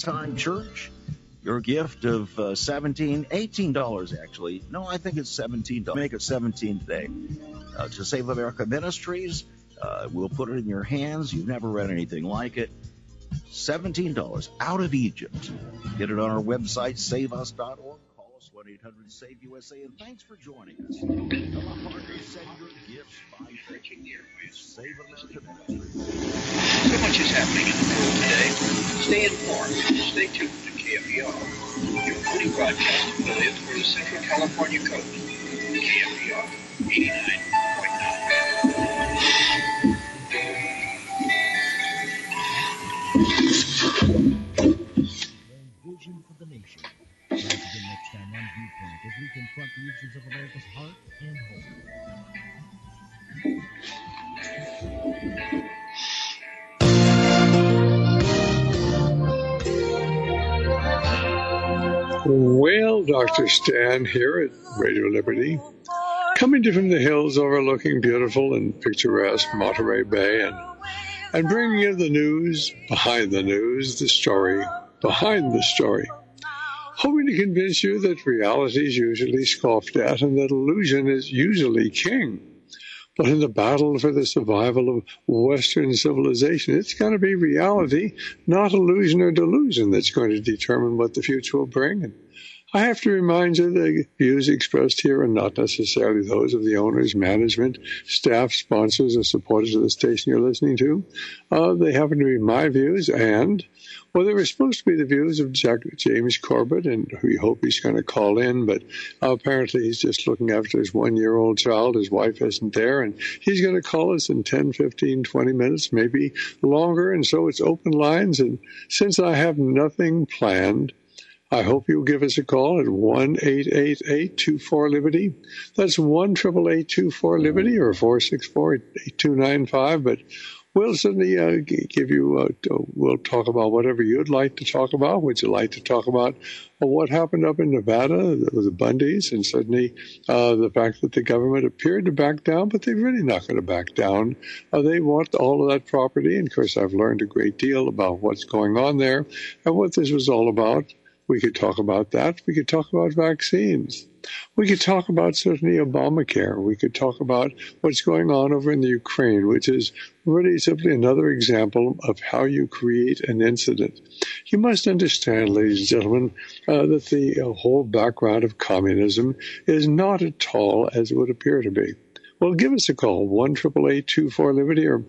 Time Church. Your gift of $18 actually. No, I think it's $17. Make it $17 today. To Save America Ministries, we'll put it in your hands. You've never read anything like it. $17 out of Egypt. Get it on our website, saveus.org. Call us 1-800-SAVE-USA. And thanks for joining us. Come on, partners, send your gifts by Save America Ministries. So much is happening in the world today. Stay informed. Stay tuned to KFER, your only broadcast affiliate for the Central California coast. KFER 89.9. Vision for the nation. Once again next time on Viewpoint as we confront the issues of America's heart and home. Well, Dr. Stan here at Radio Liberty, coming to you from the hills overlooking beautiful and picturesque Monterey Bay and bringing you the news, behind the news, the story, behind the story. Hoping to convince you that reality is usually scoffed at and that illusion is usually king. But in the battle for the survival of Western civilization, it's going to be reality, not illusion or delusion, that's going to determine what the future will bring. And I have to remind you the views expressed here are not necessarily those of the owners, management, staff, sponsors, or supporters of the station you're listening to. They happen to be my views, and well, they were supposed to be the views of James Corbett, and we hope he's going to call in, but apparently he's just looking after his 1-year-old child. His wife isn't there, and he's going to call us in 10, 15, 20 minutes, maybe longer, and so it's open lines. And since I have nothing planned, I hope you'll give us a call at 1-888-24-LIBERTY. That's 1-888-24-LIBERTY or 464-8295, but we'll certainly give you, we'll talk about whatever you'd like to talk about. Would you like to talk about what happened up in Nevada with the Bundys, and certainly the fact that the government appeared to back down, but they're really not going to back down. They want all of that property, and of course I've learned a great deal about what's going on there and what this was all about. We could talk about that. We could talk about vaccines. We could talk about certainly Obamacare. We could talk about what's going on over in the Ukraine, which is really simply another example of how you create an incident. You must understand, ladies and gentlemen, that the whole background of communism is not at all as it would appear to be. Well, give us a call, 1-888-24-LIBERTY or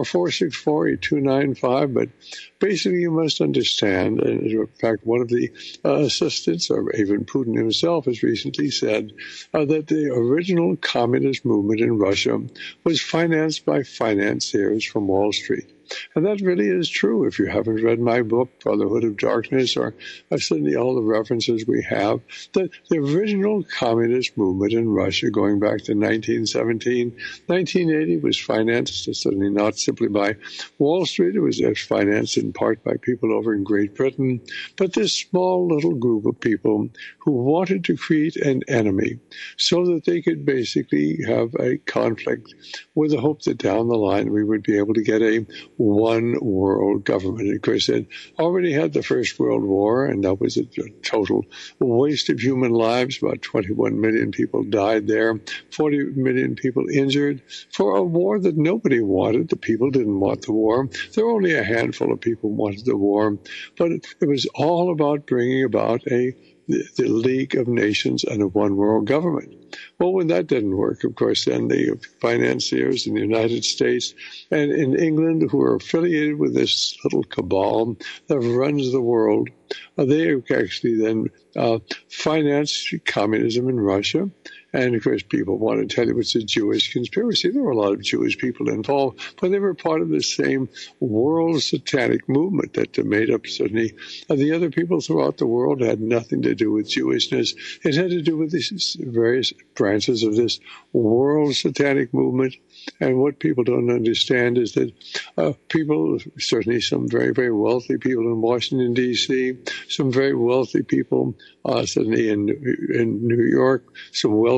464-8295. But basically, you must understand, and in fact, one of the assistants, or even Putin himself, has recently said that the original communist movement in Russia was financed by financiers from Wall Street. And that really is true. If you haven't read my book, Brotherhood of Darkness, or certainly all the references we have, that the original communist movement in Russia going back to 1917, 1980 was financed, certainly not simply by Wall Street. It was financed in part by people over in Great Britain. But this small little group of people who wanted to create an enemy so that they could basically have a conflict with the hope that down the line we would be able to get a one world government. Of course, it already had the First World War, and that was a total waste of human lives. About 21 million people died there, 40 million people injured for a war that nobody wanted. The people didn't want the war. There were only a handful of people who wanted the war, but it was all about bringing about the League of Nations and a one world government. Well, when that didn't work, of course, then the financiers in the United States and in England, who are affiliated with this little cabal that runs the world, they actually then financed communism in Russia. And, of course, people want to tell you it's a Jewish conspiracy. There were a lot of Jewish people involved, but they were part of the same world satanic movement that made up certainly the other people throughout the world. Had nothing to do with Jewishness. It had to do with these various branches of this world satanic movement. And what people don't understand is that people, certainly some very, very wealthy people in Washington, D.C., some very wealthy people certainly in New York, some wealthy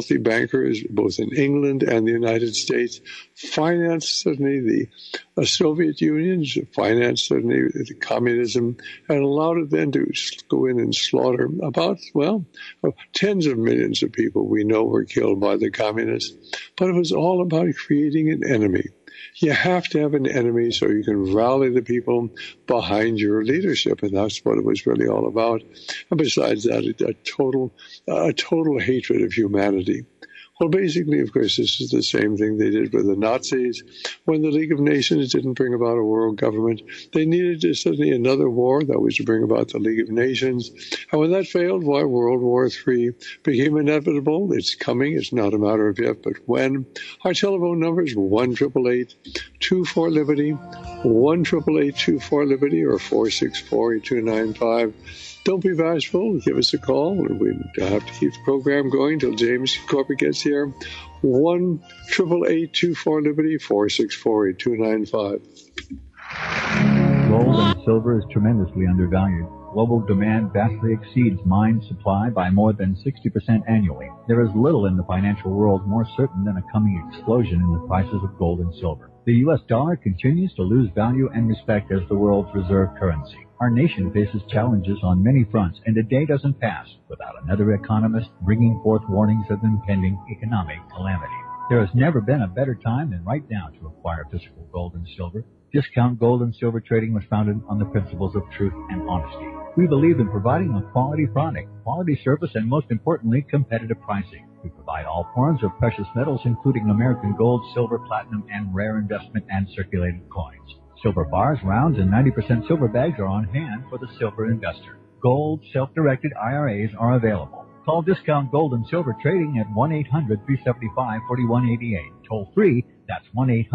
wealthy bankers, both in England and the United States, financed certainly the Soviet Union, financed certainly the communism, and allowed it then to go in and slaughter about, tens of millions of people we know were killed by the communists. But it was all about creating an enemy. You have to have an enemy so you can rally the people behind your leadership, and that's what it was really all about. And besides that, a total hatred of humanity. Well, basically, of course, this is the same thing they did with the Nazis. When the League of Nations didn't bring about a world government, they needed suddenly another war that was to bring about the League of Nations. And when that failed, why, World War III became inevitable. It's coming. It's not a matter of if, but when. Our telephone number is 1-888-24-LIBERTY, 1-888-24-LIBERTY, or 464-8295. Don't be bashful. Give us a call. We have to keep the program going till James Corbett gets here. 1-888-24-LIBERTY, 464-8295. Gold and silver is tremendously undervalued. Global demand vastly exceeds mine supply by more than 60% annually. There is little in the financial world more certain than a coming explosion in the prices of gold and silver. The U.S. dollar continues to lose value and respect as the world's reserve currency. Our nation faces challenges on many fronts, and a day doesn't pass without another economist bringing forth warnings of impending economic calamity. There has never been a better time than right now to acquire physical gold and silver. Discount Gold and Silver Trading was founded on the principles of truth and honesty. We believe in providing a quality product, quality service, and most importantly, competitive pricing. We provide all forms of precious metals, including American gold, silver, platinum, and rare investment and circulated coins. Silver bars, rounds, and 90% silver bags are on hand for the silver investor. Gold self-directed IRAs are available. Call Discount Gold and Silver Trading at 1-800-375-4188. Toll free, that's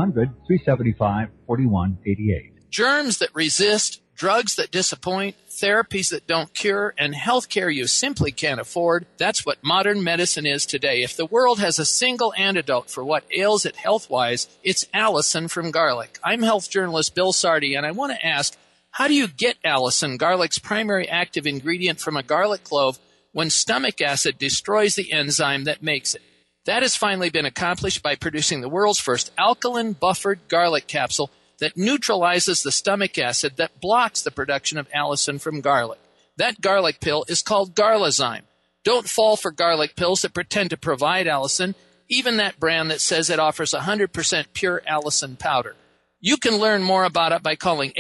1-800-375-4188. Germs that resist, drugs that disappoint, therapies that don't cure, and health care you simply can't afford. That's what modern medicine is today. If the world has a single antidote for what ails it health-wise, it's Allison from garlic. I'm health journalist Bill Sardi, and I want to ask, how do you get Allison, garlic's primary active ingredient, from a garlic clove when stomach acid destroys the enzyme that makes it? That has finally been accomplished by producing the world's first alkaline buffered garlic capsule that neutralizes the stomach acid that blocks the production of allicin from garlic. That garlic pill is called Garlazyme. Don't fall for garlic pills that pretend to provide allicin, even that brand that says it offers 100% pure allicin powder. You can learn more about it by calling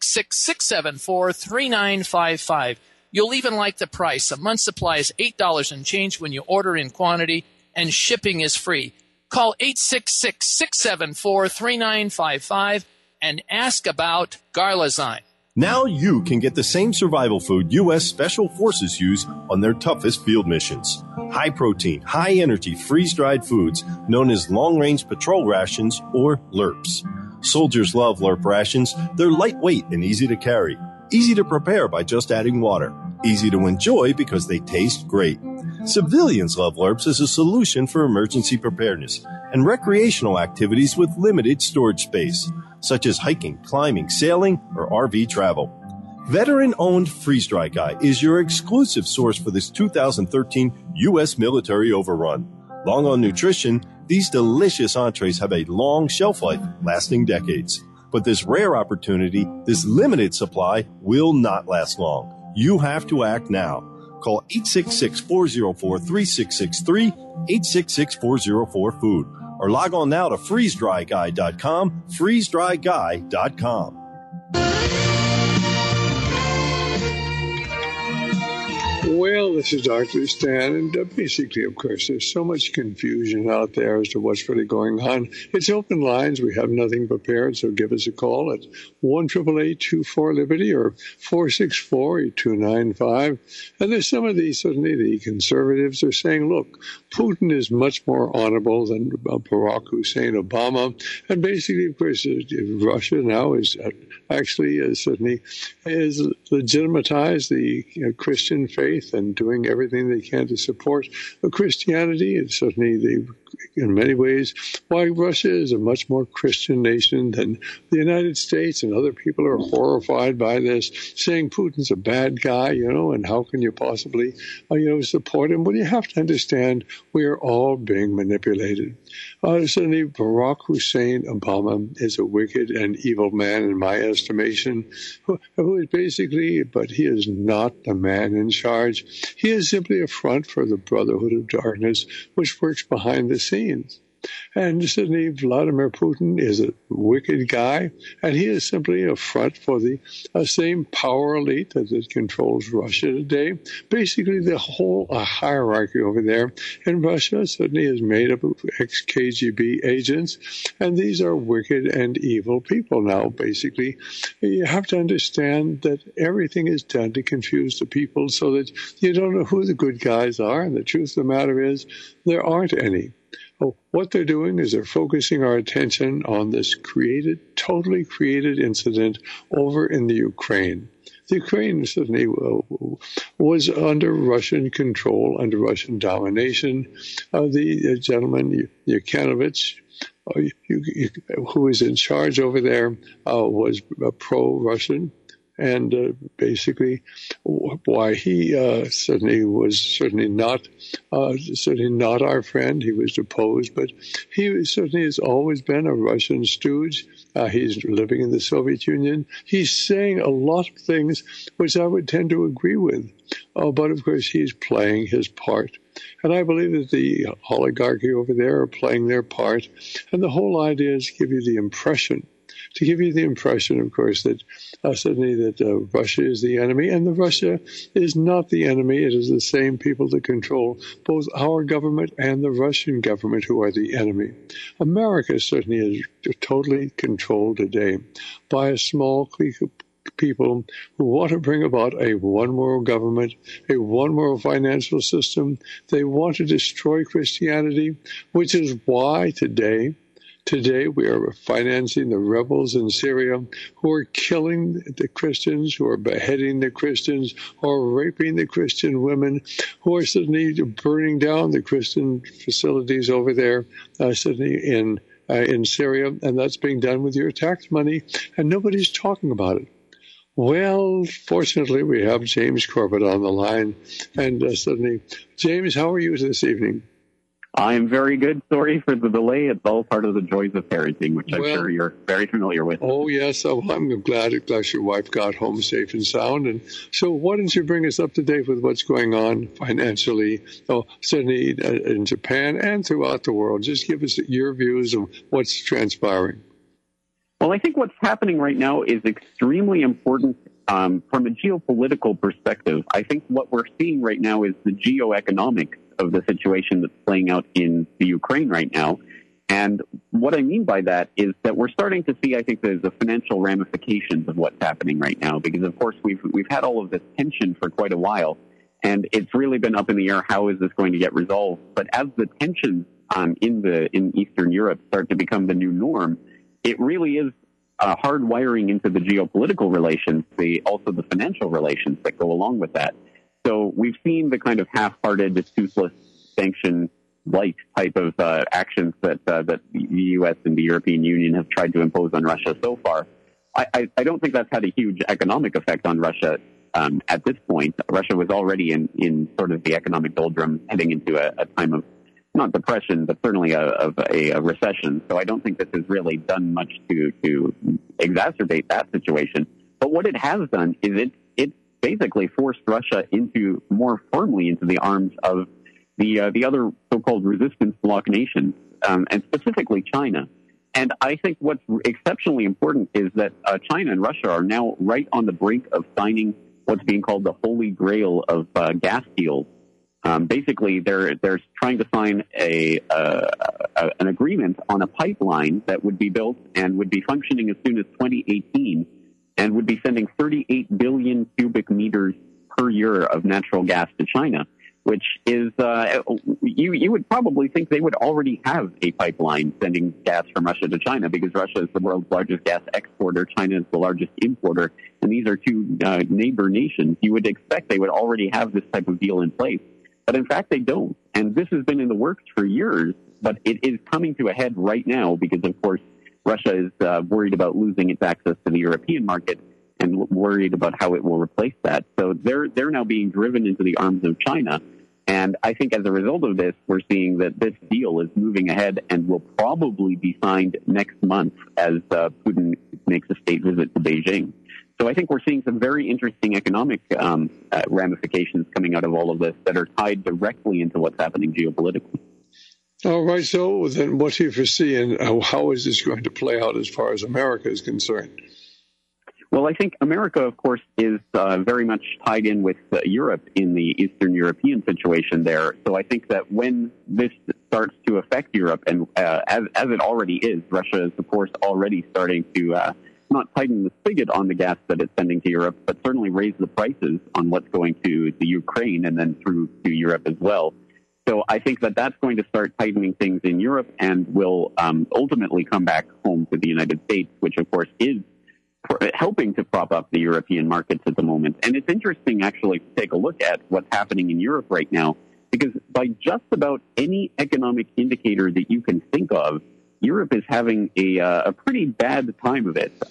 866-674-3955. You'll even like the price. A month's supply is $8 and change when you order in quantity, and shipping is free. Call 866-674-3955 and ask about Garlazyme. Now you can get the same survival food U.S. Special Forces use on their toughest field missions. High-protein, high-energy, freeze-dried foods known as long-range patrol rations, or LRPs. Soldiers love LRP rations. They're lightweight and easy to carry. Easy to prepare by just adding water. Easy to enjoy because they taste great. Civilians love LRPs as a solution for emergency preparedness and recreational activities with limited storage space, such as hiking, climbing, sailing, or RV travel. Veteran-owned Freeze Dry Guy is your exclusive source for this 2013 U.S. military overrun. Long on nutrition, these delicious entrees have a long shelf life, lasting decades. But this rare opportunity, this limited supply, will not last long. You have to act now. Call 866-404-3663, 866-404-FOOD, or log on now to freezedryguy.com, freezedryguy.com. Well, this is Dr. Stan, and basically, of course, there's so much confusion out there as to what's really going on. It's open lines. We have nothing prepared, so give us a call at 1-888-24-LIBERTY or 464-8295. And there's some of these, certainly the conservatives are saying, look, Putin is much more honorable than Barack Hussein Obama. And basically, of course, Russia now is actually certainly is legitimatized the Christian faith and doing everything they can to support Christianity. And certainly in many ways why Russia is a much more Christian nation than the United States, and other people are horrified by this, saying Putin's a bad guy, and how can you possibly, support him? Well, you have to understand we are all being manipulated. Certainly, Barack Hussein Obama is a wicked and evil man in my estimation, who is basically, but he is not the man in charge. He is simply a front for the Brotherhood of Darkness, which works behind the scenes. And certainly Vladimir Putin is a wicked guy, and he is simply a front for the same power elite that controls Russia today. Basically, the whole hierarchy over there in Russia certainly is made up of ex-KGB agents, and these are wicked and evil people now, basically. You have to understand that everything is done to confuse the people so that you don't know who the good guys are, and the truth of the matter is there aren't any. What they're doing is they're focusing our attention on this totally created incident over in the Ukraine. The Ukraine certainly was under Russian control, under Russian domination. The gentleman, Yanukovych, who is in charge over there, was pro-Russian. And basically, why he certainly was not our friend. He was deposed, but he certainly has always been a Russian stooge. He's living in the Soviet Union. He's saying a lot of things which I would tend to agree with. But of course, he's playing his part. And I believe that the oligarchy over there are playing their part. And the whole idea is to give you the impression, of course, that certainly that Russia is the enemy, and Russia is not the enemy. It is the same people that control both our government and the Russian government who are the enemy. America certainly is totally controlled today by a small clique of people who want to bring about a one world government, a one world financial system. They want to destroy Christianity, which is why today we are financing the rebels in Syria who are killing the Christians, who are beheading the Christians, who are raping the Christian women, who are suddenly burning down the Christian facilities over there, suddenly in Syria, and that's being done with your tax money, and nobody's talking about it. Well, fortunately, we have James Corbett on the line, and suddenly, James, how are you this evening? I'm very good. Sorry for the delay. It's all part of the joys of parenting, which I'm sure you're very familiar with. Oh, yes. I'm glad your wife got home safe and sound. And so why don't you bring us up to date with what's going on financially, certainly in Japan and throughout the world? Just give us your views of what's transpiring. Well, I think what's happening right now is extremely important from a geopolitical perspective. I think what we're seeing right now is the geoeconomics of the situation that's playing out in the Ukraine right now. And what I mean by that is that we're starting to see, I think, the financial ramifications of what's happening right now, because of course we've had all of this tension for quite a while, and it's really been up in the air. How is this going to get resolved? But as the tensions in Eastern Europe start to become the new norm, it really is hardwiring into the geopolitical relations, also the financial relations that go along with that. So we've seen the kind of half-hearted, toothless, sanction-like type of actions that the U.S. and the European Union have tried to impose on Russia so far. I don't think that's had a huge economic effect on Russia at this point. Russia was already in sort of the economic doldrum, heading into a time of not depression, but certainly of a recession. So I don't think this has really done much to exacerbate that situation. But what it has done is it basically forced Russia more firmly into the arms of the other so-called resistance bloc nations, and specifically China. And I think what's exceptionally important is that China and Russia are now right on the brink of signing what's being called the holy grail of gas deals. Basically, they're trying to sign an agreement on a pipeline that would be built and would be functioning as soon as 2018, and would be sending 38 billion cubic meters per year of natural gas to China, which is, you would probably think they would already have a pipeline sending gas from Russia to China, because Russia is the world's largest gas exporter, China is the largest importer, and these are two neighbor nations. You would expect they would already have this type of deal in place. But in fact, they don't. And this has been in the works for years. but it is coming to a head right now because, of course, Russia is worried about losing its access to the European market and worried about how it will replace that. So they're now being driven into the arms of China. And I think as a result of this, we're seeing that this deal is moving ahead and will probably be signed next month as Putin makes a state visit to Beijing. So I think we're seeing some very interesting economic ramifications coming out of all of this that are tied directly into what's happening geopolitically. All right. So then what do you foresee, and how is this going to play out as far as America is concerned? Well, I think America, of course, is very much tied in with Europe in the Eastern European situation there. So I think that when this starts to affect Europe, and as it already is, Russia is, of course, already starting to not tighten the spigot on the gas that it's sending to Europe, but certainly raise the prices on what's going to the Ukraine and then through to Europe as well. So I think that that's going to start tightening things in Europe and will ultimately come back home to the United States, which, of course, is helping to prop up the European markets at the moment. And it's interesting, actually, to take a look at what's happening in Europe right now, because by just about any economic indicator that you can think of, Europe is having a pretty bad time of it.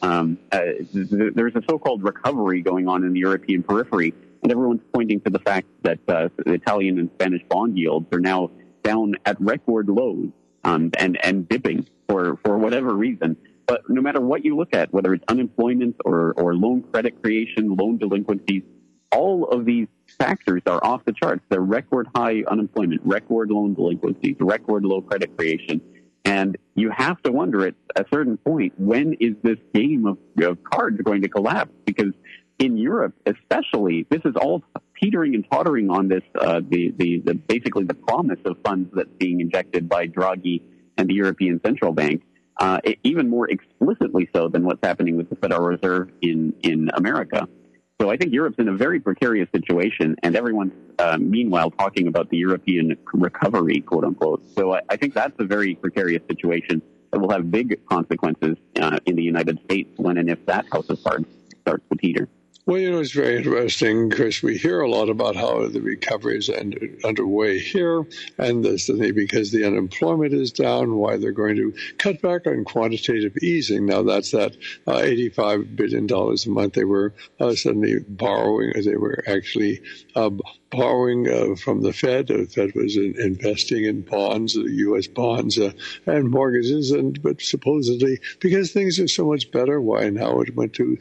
There's a so-called recovery going on in the European periphery, and everyone's pointing to the fact that the Italian and Spanish bond yields are now down at record lows and dipping for whatever reason. But no matter what you look at, whether it's unemployment or loan credit creation, loan delinquencies, all of these factors are off the charts. They're record high unemployment, record loan delinquencies, record low credit creation. And you have to wonder at a certain point, when is this game of cards going to collapse? Because in Europe, especially, this is all teetering and tottering on this, basically the promise of funds that's being injected by Draghi and the European Central Bank. Even more explicitly so than what's happening with the Federal Reserve in America. So I think Europe's in a very precarious situation, and everyone's meanwhile talking about the European recovery, quote unquote. So I think that's a very precarious situation that will have big consequences in the United States when and if that house of cards starts to teeter. Well, it's very interesting, Chris. We hear a lot about how the recovery is underway here, and this because the unemployment is down, why they're going to cut back on quantitative easing. Now, that's that $85 billion a month they were suddenly borrowing. They were actually borrowing from the Fed. The Fed was investing in bonds, the U.S. bonds and mortgages, but supposedly because things are so much better, why now it went to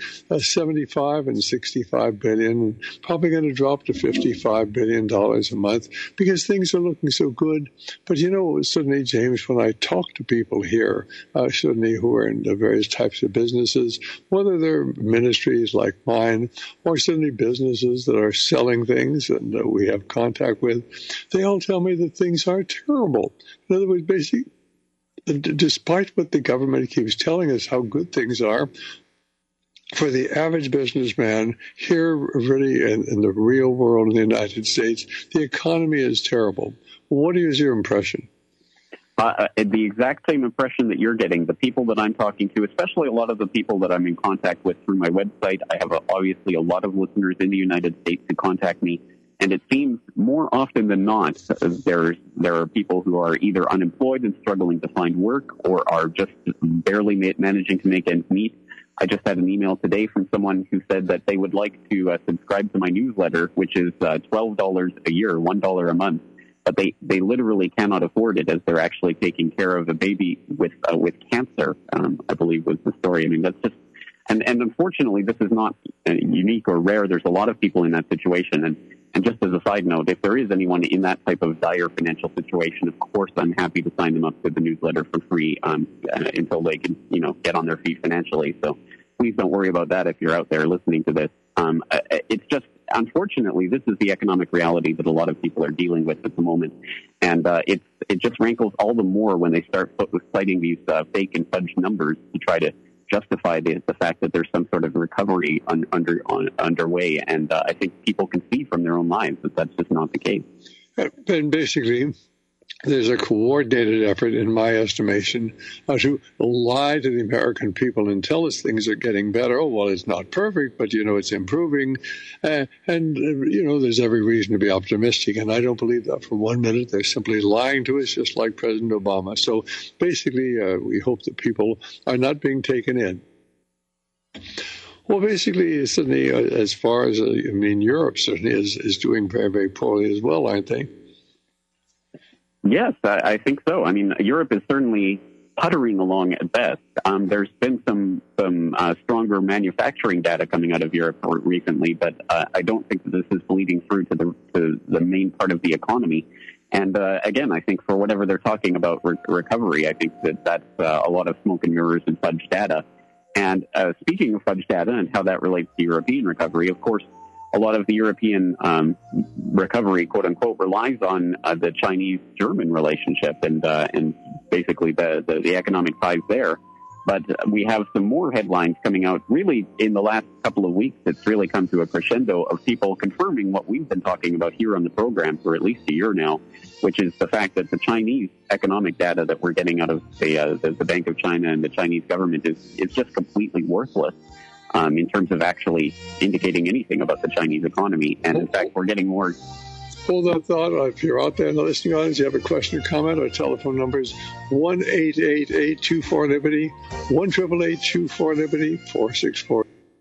75 and 65 billion, probably going to drop to $55 billion a month because things are looking so good. But suddenly, James, when I talk to people here, suddenly who are in the various types of businesses, whether they're ministries like mine or suddenly businesses that are selling things and we have contact with, they all tell me that things are terrible. In other words, basically, despite what the government keeps telling us how good things are, for the average businessman here, really in the real world in the United States, the economy is terrible. What is your impression? The exact same impression that you're getting. The people that I'm talking to, especially a lot of the people that I'm in contact with through my website, I have obviously a lot of listeners in the United States who contact me, and it seems more often than not there are people who are either unemployed and struggling to find work or are just barely managing to make ends meet. I just had an email today from someone who said that they would like to subscribe to my newsletter, which is $12 a year, $1 a month, but they literally cannot afford it as they're actually taking care of a baby with cancer, I believe was the story. I mean, that's just, and unfortunately, this is not unique or rare. There's a lot of people in that situation. And just as a side note, if there is anyone in that type of dire financial situation, of course, I'm happy to sign them up to the newsletter for free until they can, get on their feet financially. So please don't worry about that if you're out there listening to this. It's just, unfortunately, this is the economic reality that a lot of people are dealing with at the moment. And it just rankles all the more when they start citing these fake and fudged numbers to try to justify the fact that there's some sort of recovery underway. And I think people can see from their own lives that that's just not the case. And basically, there's a coordinated effort, in my estimation, to lie to the American people and tell us things are getting better. Oh, well, it's not perfect, but, it's improving. And there's every reason to be optimistic. And I don't believe that for 1 minute. They're simply lying to us, just like President Obama. So basically, we hope that people are not being taken in. Well, basically, certainly, as far as, Europe certainly is doing very, very poorly as well, aren't they? Yes, I think so. I mean, Europe is certainly puttering along at best. There's been some stronger manufacturing data coming out of Europe recently, but I don't think that this is bleeding through to the main part of the economy. And again, I think for whatever they're talking about recovery, I think that's a lot of smoke and mirrors and fudge data. And speaking of fudge data and how that relates to European recovery, of course, a lot of the European recovery, quote unquote, relies on the Chinese-German relationship and basically the economic ties there. But we have some more headlines coming out really in the last couple of weeks. It's really come to a crescendo of people confirming what we've been talking about here on the program for at least a year now, which is the fact that the Chinese economic data that we're getting out of the Bank of China and the Chinese government is just completely worthless. In terms of actually indicating anything about the Chinese economy. And in fact, we're getting more. Hold that thought. If you're out there in the listening audience, you have a question or comment, our telephone number is 1-888-24-LIBERTY, 1-888-24-LIBERTY, 464.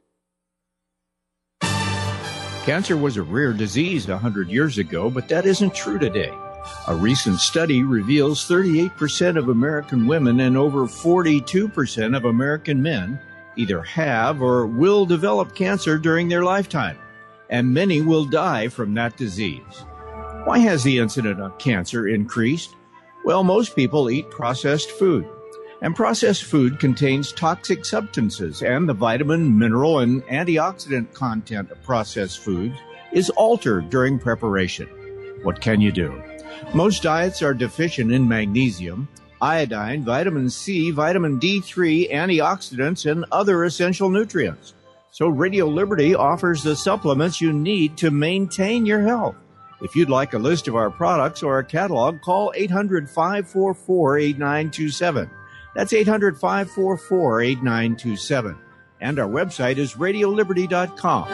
Cancer was a rare disease 100 years ago, but that isn't true today. A recent study reveals 38% of American women and over 42% of American men either have or will develop cancer during their lifetime, and many will die from that disease. Why has the incidence of cancer increased? Well, most people eat processed food, and processed food contains toxic substances, and the vitamin, mineral, and antioxidant content of processed foods is altered during preparation. What can you do? Most diets are deficient in magnesium, iodine, vitamin C, vitamin D3, antioxidants, and other essential nutrients. So Radio Liberty offers the supplements you need to maintain your health. If you'd like a list of our products or a catalog, call 800-544-8927. That's 800-544-8927. And our website is radioliberty.com.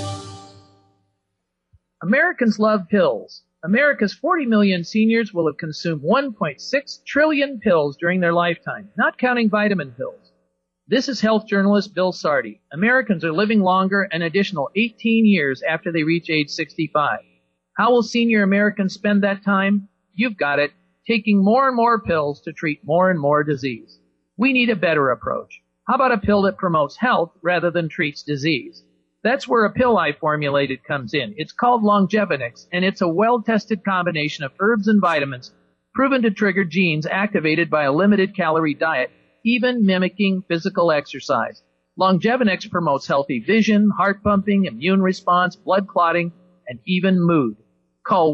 Americans love pills. America's 40 million seniors will have consumed 1.6 trillion pills during their lifetime, not counting vitamin pills. This is health journalist Bill Sardi. Americans are living longer an additional 18 years after they reach age 65. How will senior Americans spend that time? You've got it, taking more and more pills to treat more and more disease. We need a better approach. How about a pill that promotes health rather than treats disease? That's where a pill I formulated comes in. It's called Longevinix, and it's a well-tested combination of herbs and vitamins proven to trigger genes activated by a limited-calorie diet, even mimicking physical exercise. Longevinix promotes healthy vision, heart pumping, immune response, blood clotting, and even mood. Call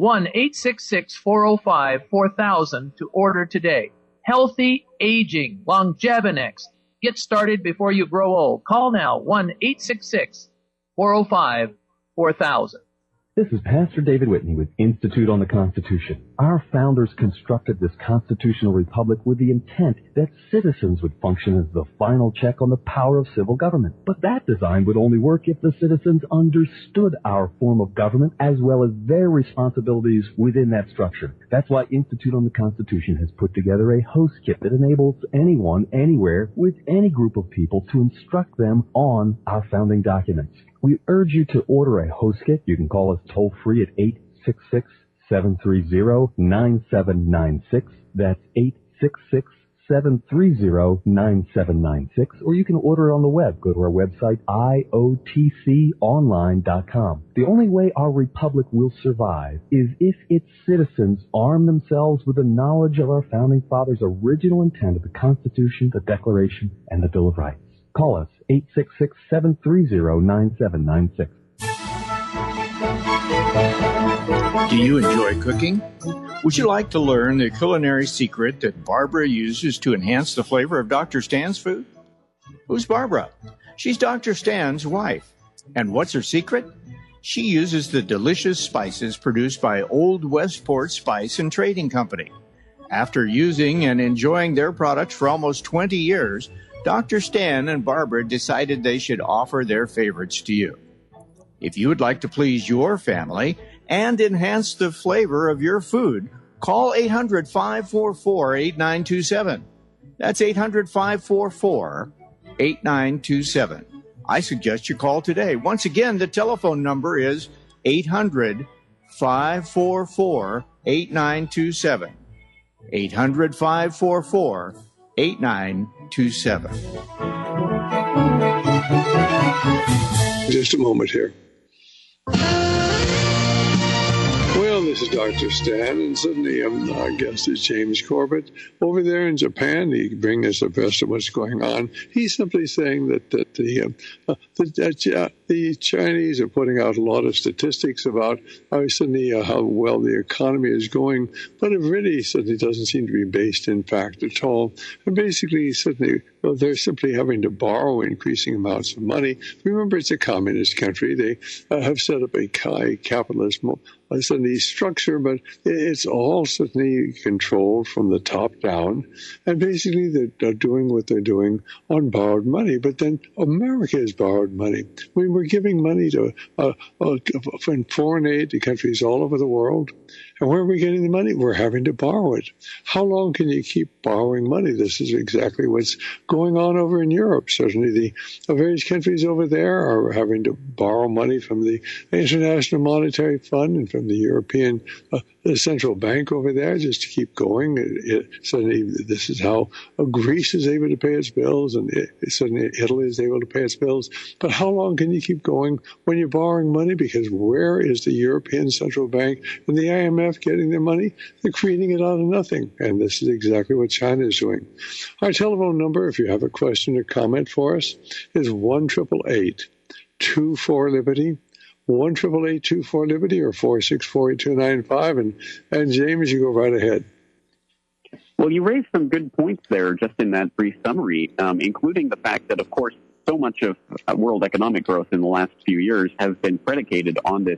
1-866-405-4000 to order today. Healthy aging, Longevinix. Get started before you grow old. Call now, 1-866-405-4000. This is Pastor David Whitney with Institute on the Constitution. Our founders constructed this constitutional republic with the intent that citizens would function as the final check on the power of civil government. But that design would only work if the citizens understood our form of government as well as their responsibilities within that structure. That's why Institute on the Constitution has put together a host kit that enables anyone, anywhere, with any group of people to instruct them on our founding documents. We urge you to order a host kit. You can call us toll-free at 866-730-9796. That's 866-730-9796. Or you can order it on the web. Go to our website, iotconline.com. The only way our republic will survive is if its citizens arm themselves with the knowledge of our founding fathers' original intent of the Constitution, the Declaration, and the Bill of Rights. Call us, 866-730-9796. Do you enjoy cooking? Would you like to learn the culinary secret that Barbara uses to enhance the flavor of Dr. Stan's food? Who's Barbara? She's Dr. Stan's wife. And what's her secret? She uses the delicious spices produced by Old Westport Spice and Trading Company. After using and enjoying their products for almost 20 years, Dr. Stan and Barbara decided they should offer their favorites to you. If you would like to please your family and enhance the flavor of your food, call 800-544-8927. That's 800-544-8927. I suggest you call today. Once again, the telephone number is 800-544-8927. 800-544-8927. Just a moment here. Well, this is Dr. Stan, and suddenly our guest is James Corbett. Over there in Japan, he brings us the best of what's going on. He's simply saying that the Chinese are putting out a lot of statistics about suddenly how well the economy is going, but it really suddenly doesn't seem to be based in fact at all. And basically, suddenly, they're simply having to borrow increasing amounts of money. Remember, it's a communist country. They have set up a capitalist suddenly structure, but it's all suddenly controlled from the top down. And basically, they're doing what they're doing on borrowed money. But then America has borrowed money. We're giving money to foreign aid to countries all over the world. And where are we getting the money? We're having to borrow it. How long can you keep borrowing money? This is exactly what's going on over in Europe. Certainly the various countries over there are having to borrow money from the International Monetary Fund and from the European Central Bank over there just to keep going. Suddenly this is how Greece is able to pay its bills, and suddenly Italy is able to pay its bills. But how long can you keep going when you're borrowing money? Because where is the European Central Bank and the IMF getting their money? They're creating it out of nothing. And this is exactly what China is doing. Our telephone number, if you have a question or comment for us, is 1-888-24-LIBERTY. 1-888-24-LIBERTY or 464-8295. And James, you go right ahead. Well, you raised some good points there just in that brief summary, including the fact that, of course, so much of world economic growth in the last few years has been predicated on this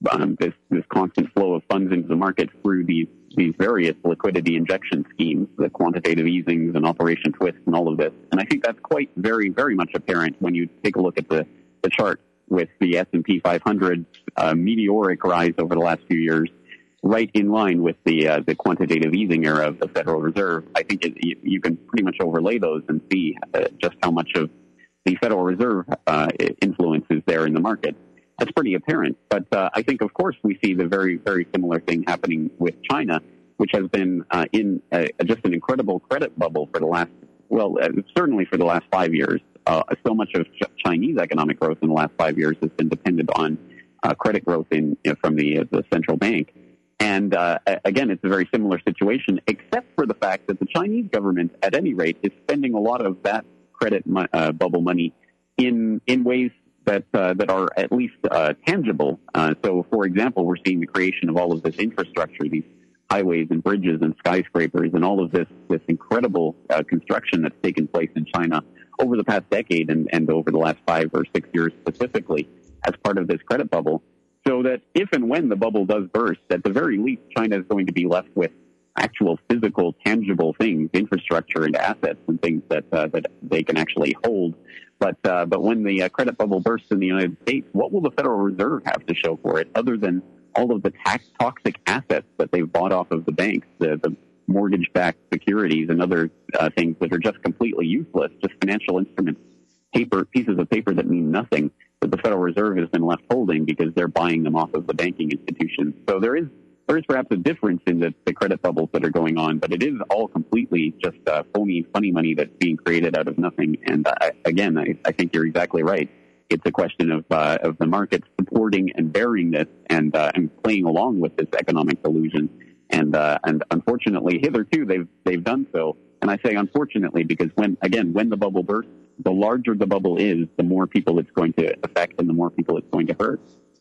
constant flow of funds into the market through these various liquidity injection schemes, the quantitative easings and Operation Twist and all of this. And I think that's quite very, very much apparent when you take a look at the chart with the S&P 500 meteoric rise over the last few years, right in line with the quantitative easing era of the Federal Reserve. I think you can pretty much overlay those and see just how much of the Federal Reserve influence is there in the market. That's pretty apparent. But I think, of course, we see the very, very similar thing happening with China, which has been in just an incredible credit bubble for the last, certainly for the last 5 years. So much of Chinese economic growth in the last 5 years has been dependent on credit growth from the central bank. And again, it's a very similar situation, except for the fact that the Chinese government, at any rate, is spending a lot of that credit bubble money in ways that are at least tangible. So, for example, we're seeing the creation of all of this infrastructure, these highways and bridges and skyscrapers and all of this incredible construction that's taken place in China over the past decade and over the last 5 or 6 years specifically as part of this credit bubble. So that if and when the bubble does burst, at the very least, China is going to be left with actual physical, tangible things, infrastructure and assets and things that they can actually hold. But when the credit bubble bursts in the United States, what will the Federal Reserve have to show for it other than all of the toxic assets that they've bought off of the banks, the mortgage-backed securities and other things that are just completely useless, just financial instruments, pieces of paper that mean nothing, that the Federal Reserve has been left holding because they're buying them off of the banking institutions. So there is perhaps a difference in the credit bubbles that are going on, but it is all completely just phony, funny money that's being created out of nothing. And I think you're exactly right. It's a question of the market supporting and bearing this and playing along with this economic delusion. And unfortunately, hitherto they've done so. And I say unfortunately because when the bubble bursts, the larger the bubble is, the more people it's going to affect and the more people it's going to hurt.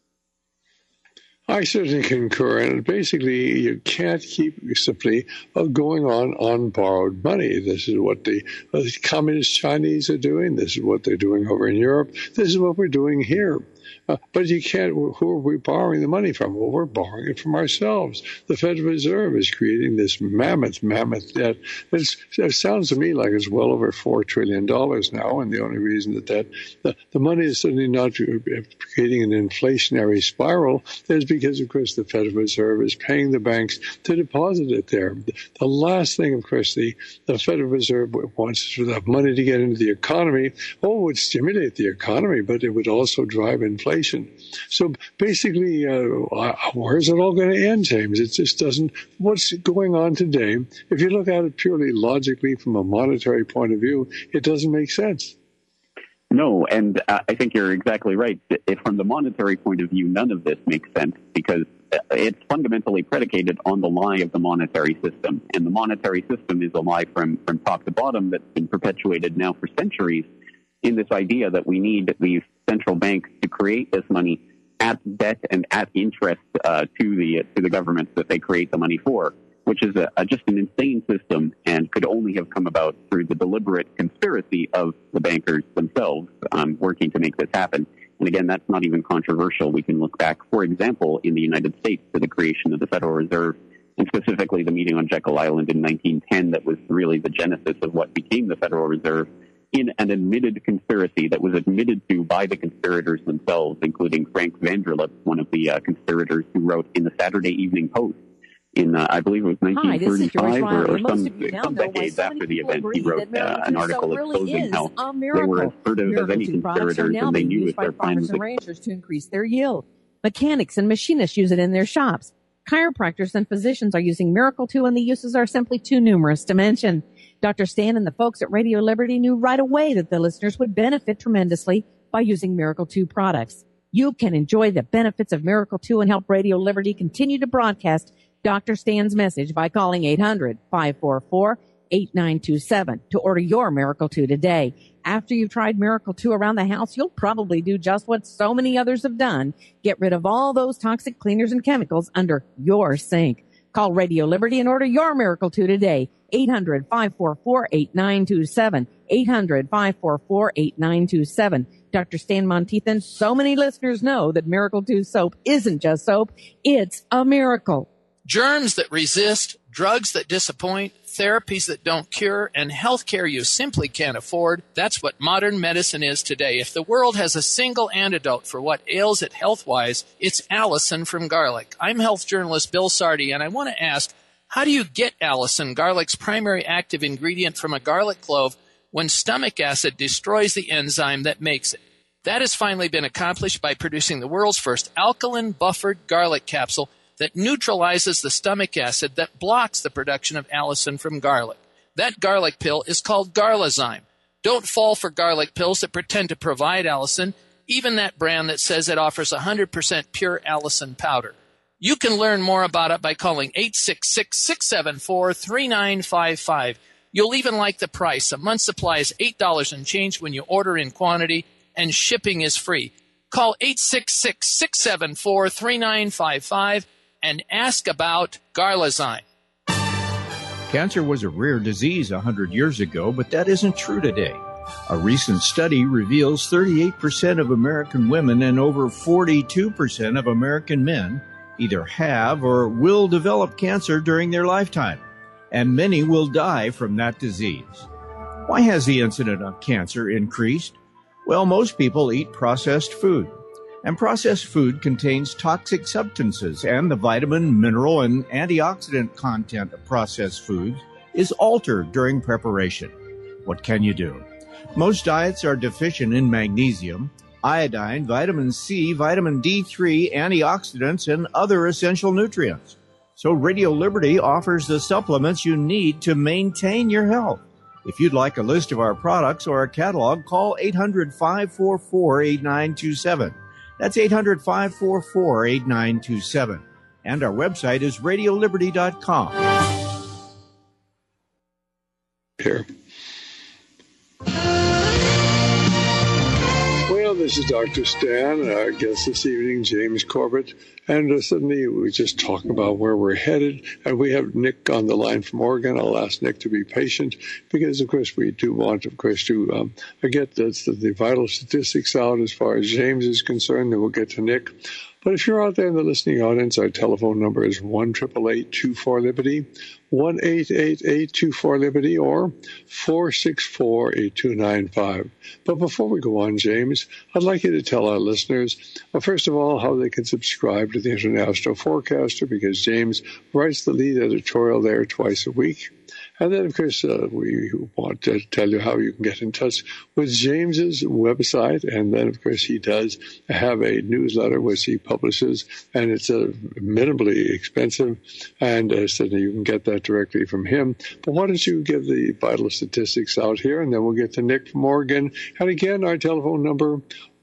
I certainly concur, and basically you can't keep simply going on borrowed money. This is what the communist Chinese are doing. This is what they're doing over in Europe. This is what we're doing here. But you can't. Who are we borrowing the money from? Well, we're borrowing it from ourselves. The Federal Reserve is creating this mammoth debt. It sounds to me like it's well over $4 trillion now, and the only reason that the money is certainly not creating an inflationary spiral is because, of course, the Federal Reserve is paying the banks to deposit it there. The last thing, of course, the Federal Reserve wants is for that money to get into the economy. It would stimulate the economy, but it would also drive inflation. So basically, where's it all going to end, James? It just doesn't. What's going on today, if you look at it purely logically from a monetary point of view, it doesn't make sense. No, and I think you're exactly right. From the monetary point of view, none of this makes sense because it's fundamentally predicated on the lie of the monetary system. And the monetary system is a lie from top to bottom that's been perpetuated now for centuries in this idea that we need these central banks to create this money at debt and at interest to the governments that they create the money for, which is just an insane system and could only have come about through the deliberate conspiracy of the bankers themselves working to make this happen. And again, that's not even controversial. We can look back, for example, in the United States to the creation of the Federal Reserve, and specifically the meeting on Jekyll Island in 1910 that was really the genesis of what became the Federal Reserve, in an admitted conspiracy that was admitted to by the conspirators themselves, including Frank Vanderlip, one of the conspirators who wrote in the Saturday Evening Post in, I believe it was 1935 or some decades after the event. He wrote an article exposing how they were as furtive as any conspirators, and they knew if their plans and ranchers to increase their yield. Mechanics and machinists use it in their shops. Chiropractors and physicians are using Miracle 2, and the uses are simply too numerous to mention. Dr. Stan and the folks at Radio Liberty knew right away that the listeners would benefit tremendously by using Miracle 2 products. You can enjoy the benefits of Miracle 2 and help Radio Liberty continue to broadcast Dr. Stan's message by calling 800-544-8927 to order your Miracle 2 today. After you've tried Miracle 2 around the house, you'll probably do just what so many others have done. Get rid of all those toxic cleaners and chemicals under your sink. Call Radio Liberty and order your Miracle 2 today. 800-544-8927. 800-544-8927. Dr. Stan Monteith, so many listeners know that Miracle 2 soap isn't just soap, it's a miracle. Germs that resist, drugs that disappoint, therapies that don't cure, and healthcare you simply can't afford. That's what modern medicine is today. If the world has a single antidote for what ails it health-wise, it's Allison from garlic. I'm health journalist Bill Sardi, and I want to ask, how do you get Allison, garlic's primary active ingredient, from a garlic clove when stomach acid destroys the enzyme that makes it? That has finally been accomplished by producing the world's first alkaline buffered garlic capsule that neutralizes the stomach acid that blocks the production of allicin from garlic. That garlic pill is called Garlazyme. Don't fall for garlic pills that pretend to provide allicin, even that brand that says it offers 100% pure allicin powder. You can learn more about it by calling 866-674-3955. You'll even like the price. A month's supply is $8 and change when you order in quantity, and shipping is free. Call 866-674-3955 and ask about Garlazyme. Cancer was a rare disease 100 years ago, but that isn't true today. A recent study reveals 38% of American women and over 42% of American men either have or will develop cancer during their lifetime, and many will die from that disease. Why has the incidence of cancer increased? Well, most people eat processed food. And processed food contains toxic substances, and the vitamin, mineral, and antioxidant content of processed foods is altered during preparation. What can you do? Most diets are deficient in magnesium, iodine, vitamin C, vitamin D3, antioxidants, and other essential nutrients. So Radio Liberty offers the supplements you need to maintain your health. If you'd like a list of our products or a catalog, call 800-544-8927. That's 800-544-8927. And our website is radioliberty.com. Here. Well, this is Dr. Stan, and our guest this evening, James Corbett. And suddenly we just talk about where we're headed. And we have Nick on the line from Oregon. I'll ask Nick to be patient because, of course, we do want, of course, to get the vital statistics out as far as James is concerned. Then we'll get to Nick. But if you're out there in the listening audience, our telephone number is 1-888-24-LIBERTY, 1-888-24-LIBERTY, or 464-8295. But before we go on, James, I'd like you to tell our listeners, first of all, how they can subscribe to the International Forecaster, because James writes the lead editorial there twice a week. And then, of course, we want to tell you how you can get in touch with James's website. And then, of course, he does have a newsletter which he publishes, and it's minimally expensive. And so you can get that directly from him. But why don't you give the vital statistics out here, and then we'll get to Nick from Oregon. And again, our telephone number,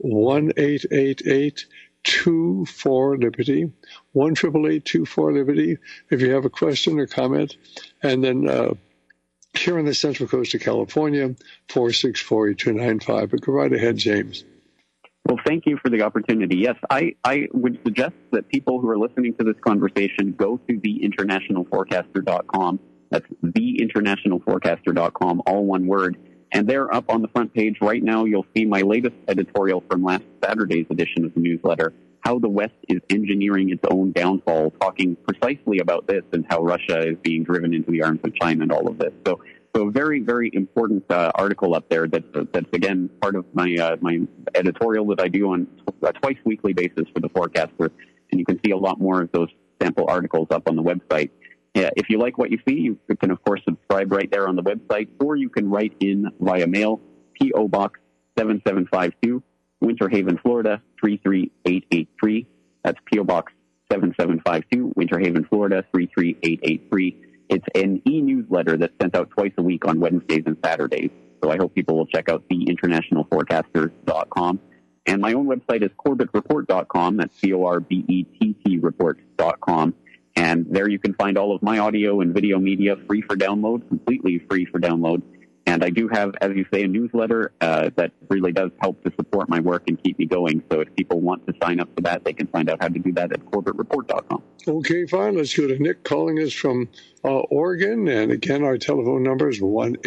1-888-24-LIBERTY, 1-888-24-LIBERTY, if you have a question or comment. And then here on the Central Coast of California, 464-8295. But go right ahead, James. Well, thank you for the opportunity. Yes, I would suggest that people who are listening to this conversation go to theinternationalforecaster.com. That's theinternationalforecaster.com, all one word. And there up on the front page right now, you'll see my latest editorial from last Saturday's edition of the newsletter, How the West is Engineering Its Own Downfall, talking precisely about this and how Russia is being driven into the arms of China and all of this. So a very, very important article up there that's again, part of my my editorial that I do on a twice weekly basis for the Forecaster. And you can see a lot more of those sample articles up on the website. If you like what you see, you can, of course, subscribe right there on the website, or you can write in via mail, P.O. Box 7752, Winter Haven, Florida, 33883. That's P.O. Box 7752, Winter Haven, Florida, 33883. It's an e-newsletter that's sent out twice a week on Wednesdays and Saturdays. So I hope people will check out theinternationalforecaster.com. And my own website is corbettreport.com. That's CORBETT report.com. And there you can find all of my audio and video media free for download, completely free for download. And I do have, as you say, a newsletter that really does help to support my work and keep me going. So if people want to sign up for that, they can find out how to do that at corbettreport.com. Okay, fine. Let's go to Nick calling us from Oregon. And again, our telephone number is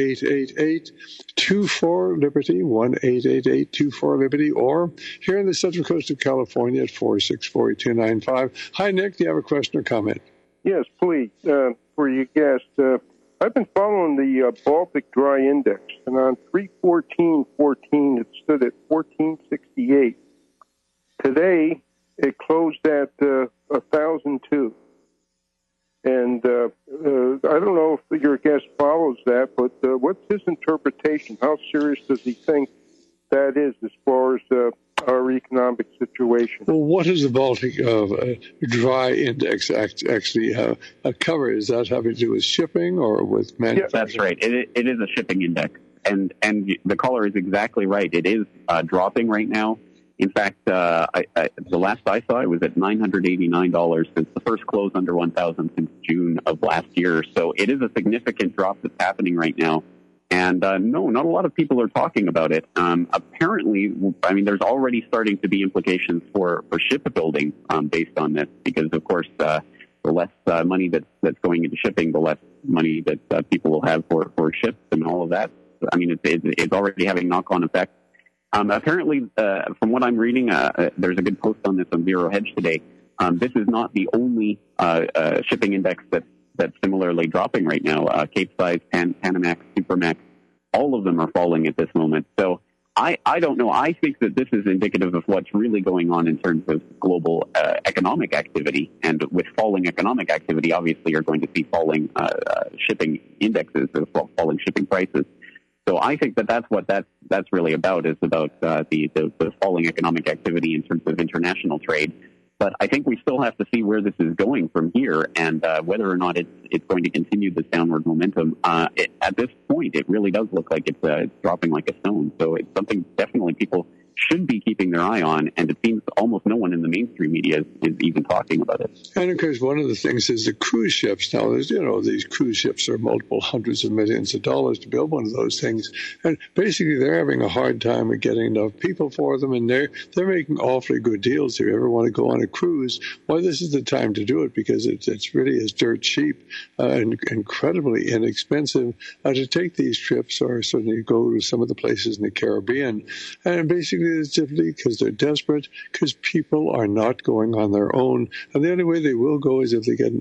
1-888-24-LIBERTY, 1-888-24-LIBERTY, or here in the Central Coast of California at 464-8295. Hi, Nick. Do you have a question or comment? Yes, please. For your guest, I've been following the Baltic Dry Index, and on 3/14/14, it stood at 1468. Today, it closed at 1,002. And I don't know if your guest follows that, but what's his interpretation? How serious does he think that is as far as our economic situation? Well, what does the Baltic Dry Index actually cover? Is that having to do with shipping or with manufacturing? Yeah, that's right. It is a shipping index. And the caller is exactly right. It is dropping right now. In fact, the last I saw, it was at $989 since the first close under 1,000 since June of last year. So it is a significant drop that's happening right now. And no, not a lot of people are talking about it. Apparently, I mean, there's already starting to be implications for shipbuilding based on this, because, of course, the less money that's going into shipping, the less money that people will have for ships and all of that. I mean, it's already having knock-on effects. Apparently, from what I'm reading, there's a good post on this on Zero Hedge today. This is not the only shipping index that's similarly dropping right now. Capesize, Panamax, Supramax, all of them are falling at this moment. So I don't know. I think that this is indicative of what's really going on in terms of global economic activity. And with falling economic activity, obviously you're going to see falling shipping indexes, or falling shipping prices. So I think that's what that's really about, is about the falling economic activity in terms of international trade. But I think we still have to see where this is going from here, and whether or not it's going to continue this downward momentum. At this point, it really does look like it's dropping like a stone. So it's something definitely people should be keeping their eye on, and it seems almost no one in the mainstream media is even talking about it. And of course, one of the things is the cruise ships. Now, there's, these cruise ships are multiple hundreds of millions of dollars to build one of those things, and basically they're having a hard time of getting enough people for them, and they're making awfully good deals. If you ever want to go on a cruise, well, this is the time to do it, because it's really is dirt cheap and incredibly inexpensive to take these trips, or certainly go to some of the places in the Caribbean. And basically it's simply because they're desperate, because people are not going on their own, and the only way they will go is if they get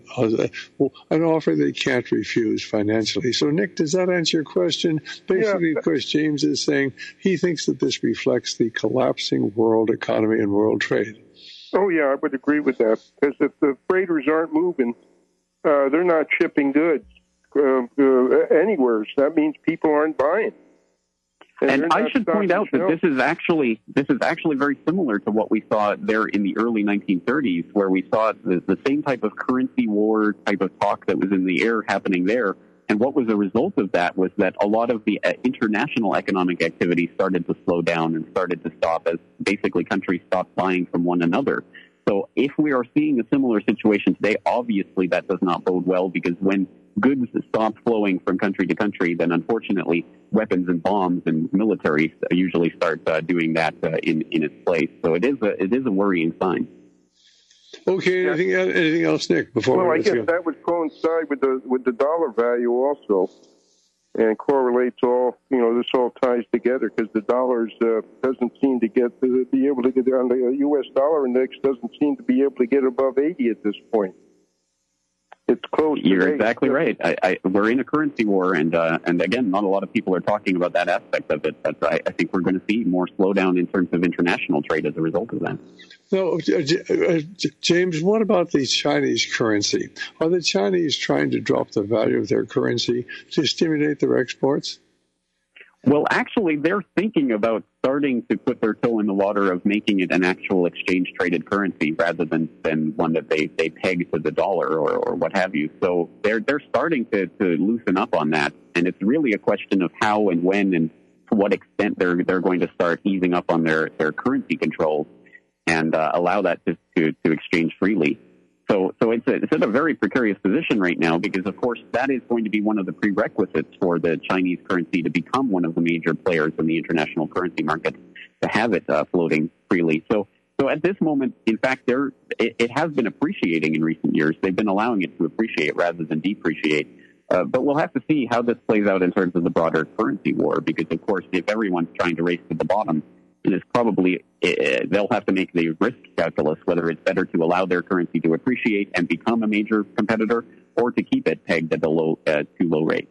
an offer they can't refuse financially. So, Nick, does that answer your question? Basically, yeah. Of course, James is saying he thinks that this reflects the collapsing world economy and world trade. Oh, yeah, I would agree with that, because if the freighters aren't moving, they're not shipping goods anywhere. So that means people aren't buying. And I should point out that this is actually very similar to what we saw there in the early 1930s, where we saw the same type of currency war type of talk that was in the air happening there. And what was a result of that was that a lot of the international economic activity started to slow down and started to stop as basically countries stopped buying from one another. So if we are seeing a similar situation today, obviously that does not bode well, because when goods stop flowing from country to country, then unfortunately weapons and bombs and military usually start doing that in its place. So it is a worrying sign. Okay, anything else, Nick? Well, I guess that would coincide with the dollar value also, and correlates all. This all ties together, because the dollars doesn't seem to be able to get on the U.S. dollar index doesn't seem to be able to get above 80 at this point. It's close. You're exactly right. We're in a currency war, and again, not a lot of people are talking about that aspect of it. But I think we're going to see more slowdown in terms of international trade as a result of that. So, James, what about the Chinese currency? Are the Chinese trying to drop the value of their currency to stimulate their exports? Well, actually, they're thinking about starting to put their toe in the water of making it an actual exchange-traded currency rather than one that they peg to the dollar or what have you. So they're starting to loosen up on that, and it's really a question of how and when and to what extent they're going to start easing up on their currency controls and allow that to exchange freely. So it's in a very precarious position right now, because, of course, that is going to be one of the prerequisites for the Chinese currency to become one of the major players in the international currency market, to have it floating freely. So at this moment, in fact, it has been appreciating in recent years. They've been allowing it to appreciate rather than depreciate. But we'll have to see how this plays out in terms of the broader currency war, because, of course, if everyone's trying to race to the bottom, it is probably they'll have to make the risk calculus whether it's better to allow their currency to appreciate and become a major competitor, or to keep it pegged at the too low rate.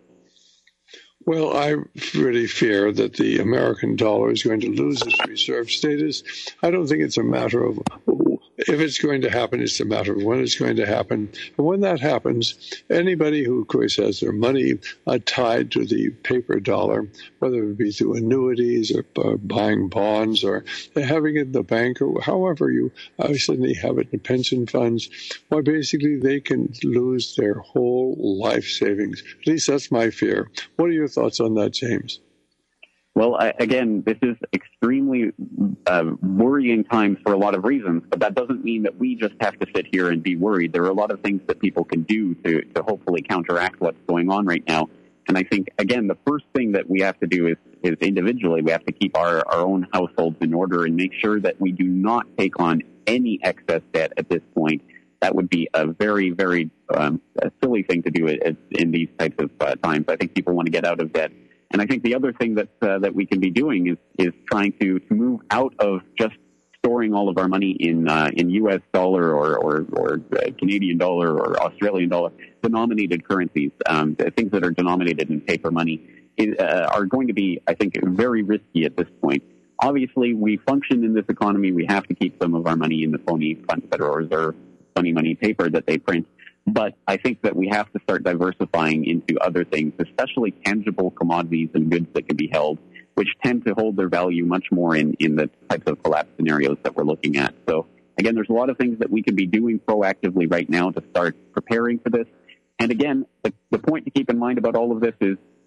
Well, I really fear that the American dollar is going to lose its reserve status. I don't think it's a matter of if it's going to happen, it's a matter of when it's going to happen. And when that happens, anybody who, of course, has their money tied to the paper dollar, whether it be through annuities or buying bonds or having it in the bank or however you suddenly have it in pension funds, well, basically they can lose their whole life savings. At least that's my fear. What are your thoughts on that, James? Well, again, this is extremely worrying times for a lot of reasons, but that doesn't mean that we just have to sit here and be worried. There are a lot of things that people can do to hopefully counteract what's going on right now. And I think, again, the first thing that we have to do is individually, we have to keep our own households in order and make sure that we do not take on any excess debt at this point. That would be a very, very silly thing to do in these types of times. I think people want to get out of debt. And I think the other thing that we can be doing is trying to move out of just storing all of our money in U.S. dollar or Canadian dollar or Australian dollar denominated currencies. Things that are denominated in paper money are going to be, I think, very risky at this point. Obviously, we function in this economy. We have to keep some of our money in the phony Federal Reserve funny money paper that they print. But I think that we have to start diversifying into other things, especially tangible commodities and goods that can be held, which tend to hold their value much more in the types of collapse scenarios that we're looking at. So, again, there's a lot of things that we can be doing proactively right now to start preparing for this. And again, the point to keep in mind about all of this is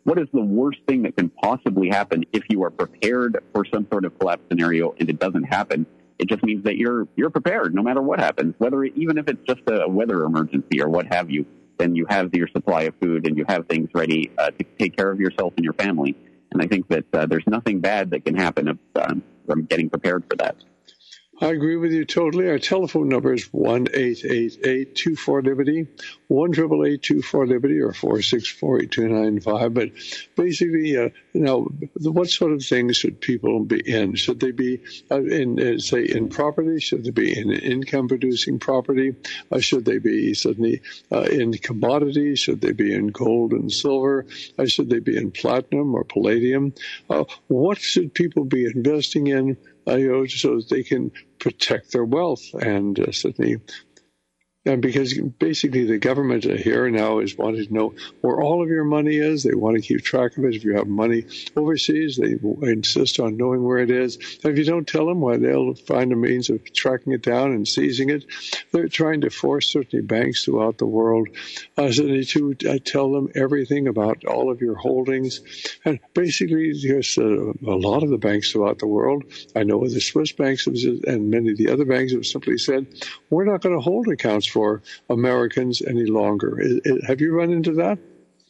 what is the worst thing that can possibly happen if you are prepared for some sort of collapse scenario and it doesn't happen. It just means that you're prepared no matter what happens, even if it's just a weather emergency or what have you. Then you have your supply of food and you have things ready to take care of yourself and your family. And I think that there's nothing bad that can happen from getting prepared for that. I agree with you totally. Our telephone number is 1-888-24-LIBERTY, 1-888-24-LIBERTY, or 464-8295. But basically, what sort of things should people be in? Should they be in property? Should they be in income-producing property? Should they be suddenly in commodities? Should they be in gold and silver? Should they be in platinum or palladium? What should people be investing in? So that they can protect their wealth and certainly. And because basically the government here now is wanting to know where all of your money is. They want to keep track of it. If you have money overseas, they insist on knowing where it is. And if you don't tell them, they'll find a means of tracking it down and seizing it. They're trying to force certainly banks throughout the world to tell them everything about all of your holdings. And basically, there's a lot of the banks throughout the world. I know the Swiss banks and many of the other banks have simply said, we're not going to hold accounts for Americans any longer. Have you run into that?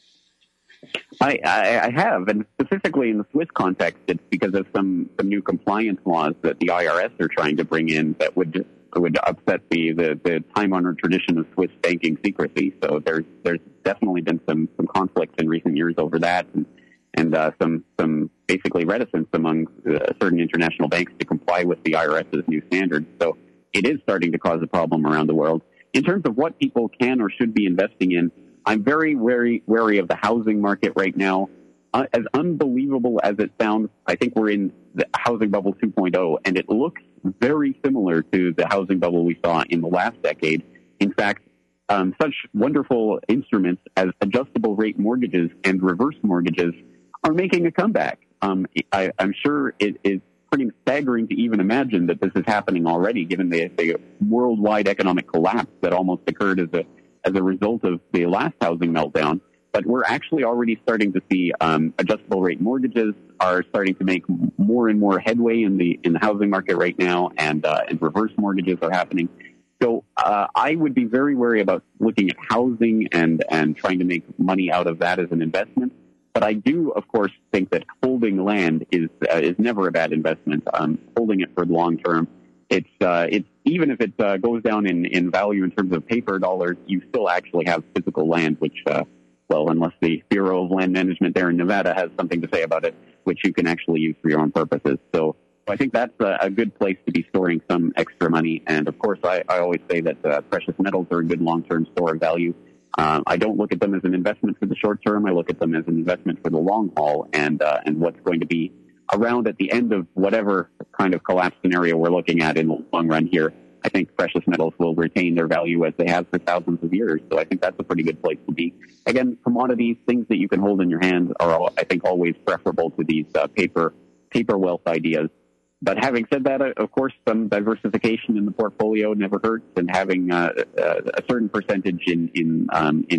I have, and specifically in the Swiss context, it's because of some new compliance laws that the IRS are trying to bring in that would upset the time-honored tradition of Swiss banking secrecy. So there's definitely been some conflict in recent years over that, and some basically reticence among certain international banks to comply with the IRS's new standards. So it is starting to cause a problem around the world. In terms of what people can or should be investing in, I'm very wary of the housing market right now. As unbelievable as it sounds, I think we're in the housing bubble 2.0, and it looks very similar to the housing bubble we saw in the last decade. In fact, such wonderful instruments as adjustable rate mortgages and reverse mortgages are making a comeback. I'm sure it is pretty staggering to even imagine that this is happening already, given the worldwide economic collapse that almost occurred as a result of the last housing meltdown. But we're actually already starting to see adjustable rate mortgages are starting to make more and more headway in the housing market right now, and reverse mortgages are happening. So I would be very wary about looking at housing and trying to make money out of that as an investment. But I do, of course, think that holding land is never a bad investment. Holding it for the long term, it's even if it goes down in value in terms of paper dollars, you still actually have physical land, which, unless the Bureau of Land Management there in Nevada has something to say about it, which you can actually use for your own purposes. So I think that's a good place to be storing some extra money. And of course, I always say that precious metals are a good long-term store of value. I don't look at them as an investment for the short term. I look at them as an investment for the long haul and what's going to be around at the end of whatever kind of collapse scenario we're looking at in the long run here. I think precious metals will retain their value as they have for thousands of years. So I think that's a pretty good place to be. Again, commodities, things that you can hold in your hands are, I think, always preferable to these paper wealth ideas. But having said that, of course, some diversification in the portfolio never hurts, and having a certain percentage in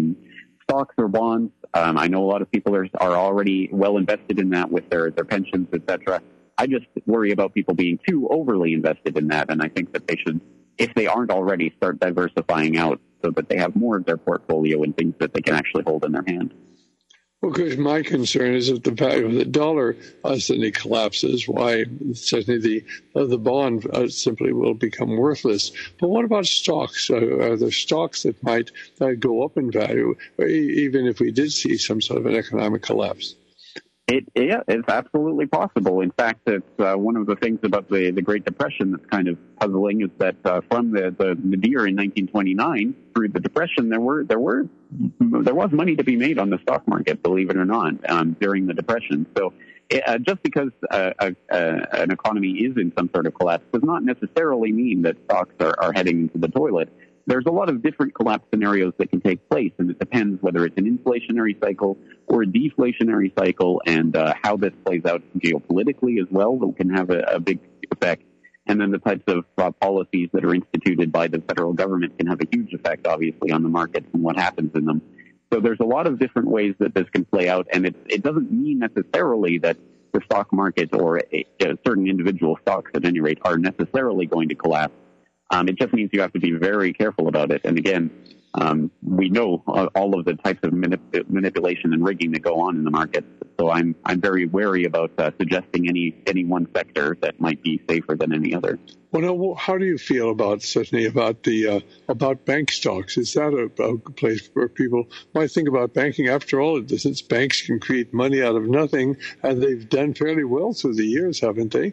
stocks or bonds. I know a lot of people are already well invested in that with their pensions, etc. I just worry about people being too overly invested in that, and I think that they should, if they aren't already, start diversifying out so that they have more of their portfolio in things that they can actually hold in their hand. Well, because my concern is that the value of the dollar suddenly collapses. Why certainly the bond simply will become worthless. But what about stocks? Are there stocks that might go up in value, even if we did see some sort of an economic collapse? It's absolutely possible. In fact, it's one of the things about the Great Depression that's kind of puzzling is that from the nadir in 1929 through the Depression, there was money to be made on the stock market, believe it or not, during the Depression. So just because an economy is in some sort of collapse does not necessarily mean that stocks are heading into the toilet. There's a lot of different collapse scenarios that can take place, and it depends whether it's an inflationary cycle or a deflationary cycle, and how this plays out geopolitically as well that can have a big effect. And then the types of policies that are instituted by the federal government can have a huge effect, obviously, on the markets and what happens in them. So there's a lot of different ways that this can play out, and it doesn't mean necessarily that the stock market or certain individual stocks, at any rate, are necessarily going to collapse. It just means you have to be very careful about it. And again, we know all of the types of manipulation and rigging that go on in the market. So I'm very wary about suggesting any one sector that might be safer than any other. Well, now, how do you feel about bank stocks? Is that a place where people might think about banking? After all, since banks can create money out of nothing, and they've done fairly well through the years, haven't they?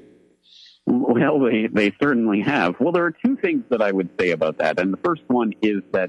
Well, they certainly have. Well, there are two things that I would say about that. And the first one is that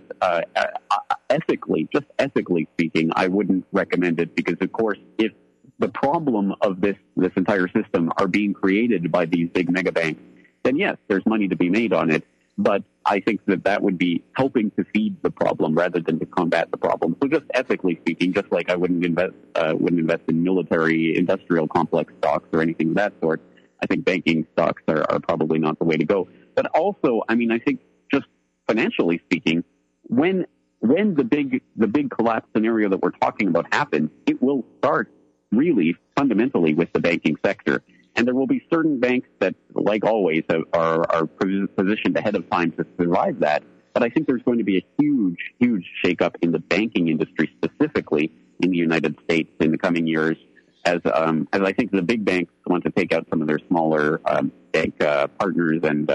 ethically speaking, I wouldn't recommend it because, of course, if the problem of this entire system are being created by these big mega banks, then yes, there's money to be made on it. But I think that would be helping to feed the problem rather than to combat the problem. So just ethically speaking, just like I wouldn't invest in military industrial complex stocks or anything of that sort, I think banking stocks are probably not the way to go. But also, I mean, I think just financially speaking, when the big collapse scenario that we're talking about happens, it will start really fundamentally with the banking sector. And there will be certain banks that, like always, are positioned ahead of time to survive that. But I think there's going to be a huge shakeup in the banking industry, specifically in the United States in the coming years, as I think the big banks want to take out some of their smaller bank partners and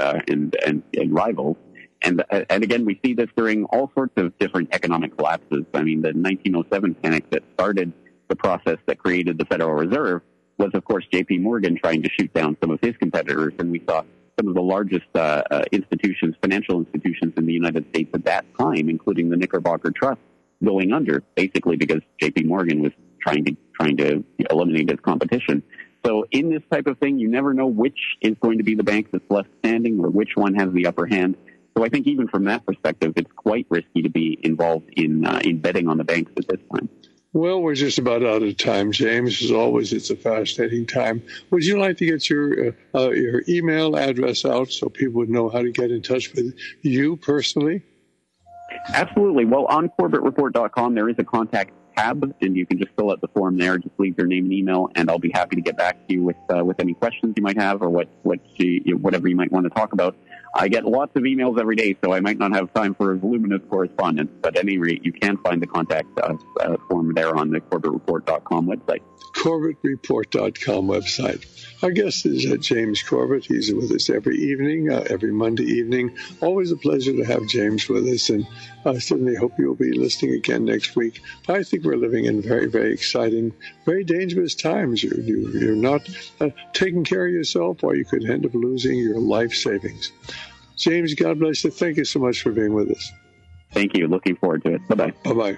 rivals. And again, we see this during all sorts of different economic collapses. I mean, the 1907 panic that started the process that created the Federal Reserve was, of course, J.P. Morgan trying to shoot down some of his competitors. And we saw some of the largest financial institutions in the United States at that time, including the Knickerbocker Trust, going under, basically because J.P. Morgan was trying to eliminate its competition. So in this type of thing, you never know which is going to be the bank that's left standing or which one has the upper hand. So I think even from that perspective, it's quite risky to be involved in betting on the banks at this time. Well, we're just about out of time, James. As always, it's a fascinating time. Would you like to get your email address out so people would know how to get in touch with you personally? Absolutely. Well, on CorbettReport.com, there is a contact tab, and you can just fill out the form there. Just leave your name and email, and I'll be happy to get back to you with any questions you might have or whatever you might want to talk about. I get lots of emails every day, so I might not have time for voluminous correspondence, but at any rate, you can find the contact form there on the CorbettReport.com website. CorbettReport.com website. Our guest is James Corbett. He's with us every evening, every Monday evening. Always a pleasure to have James with us, and I certainly hope you'll be listening again next week. I think we're living in very, very exciting, very dangerous times. You're not taking care of yourself, or you could end up losing your life savings. James, God bless you. Thank you so much for being with us. Thank you. Looking forward to it. Bye-bye. Bye-bye.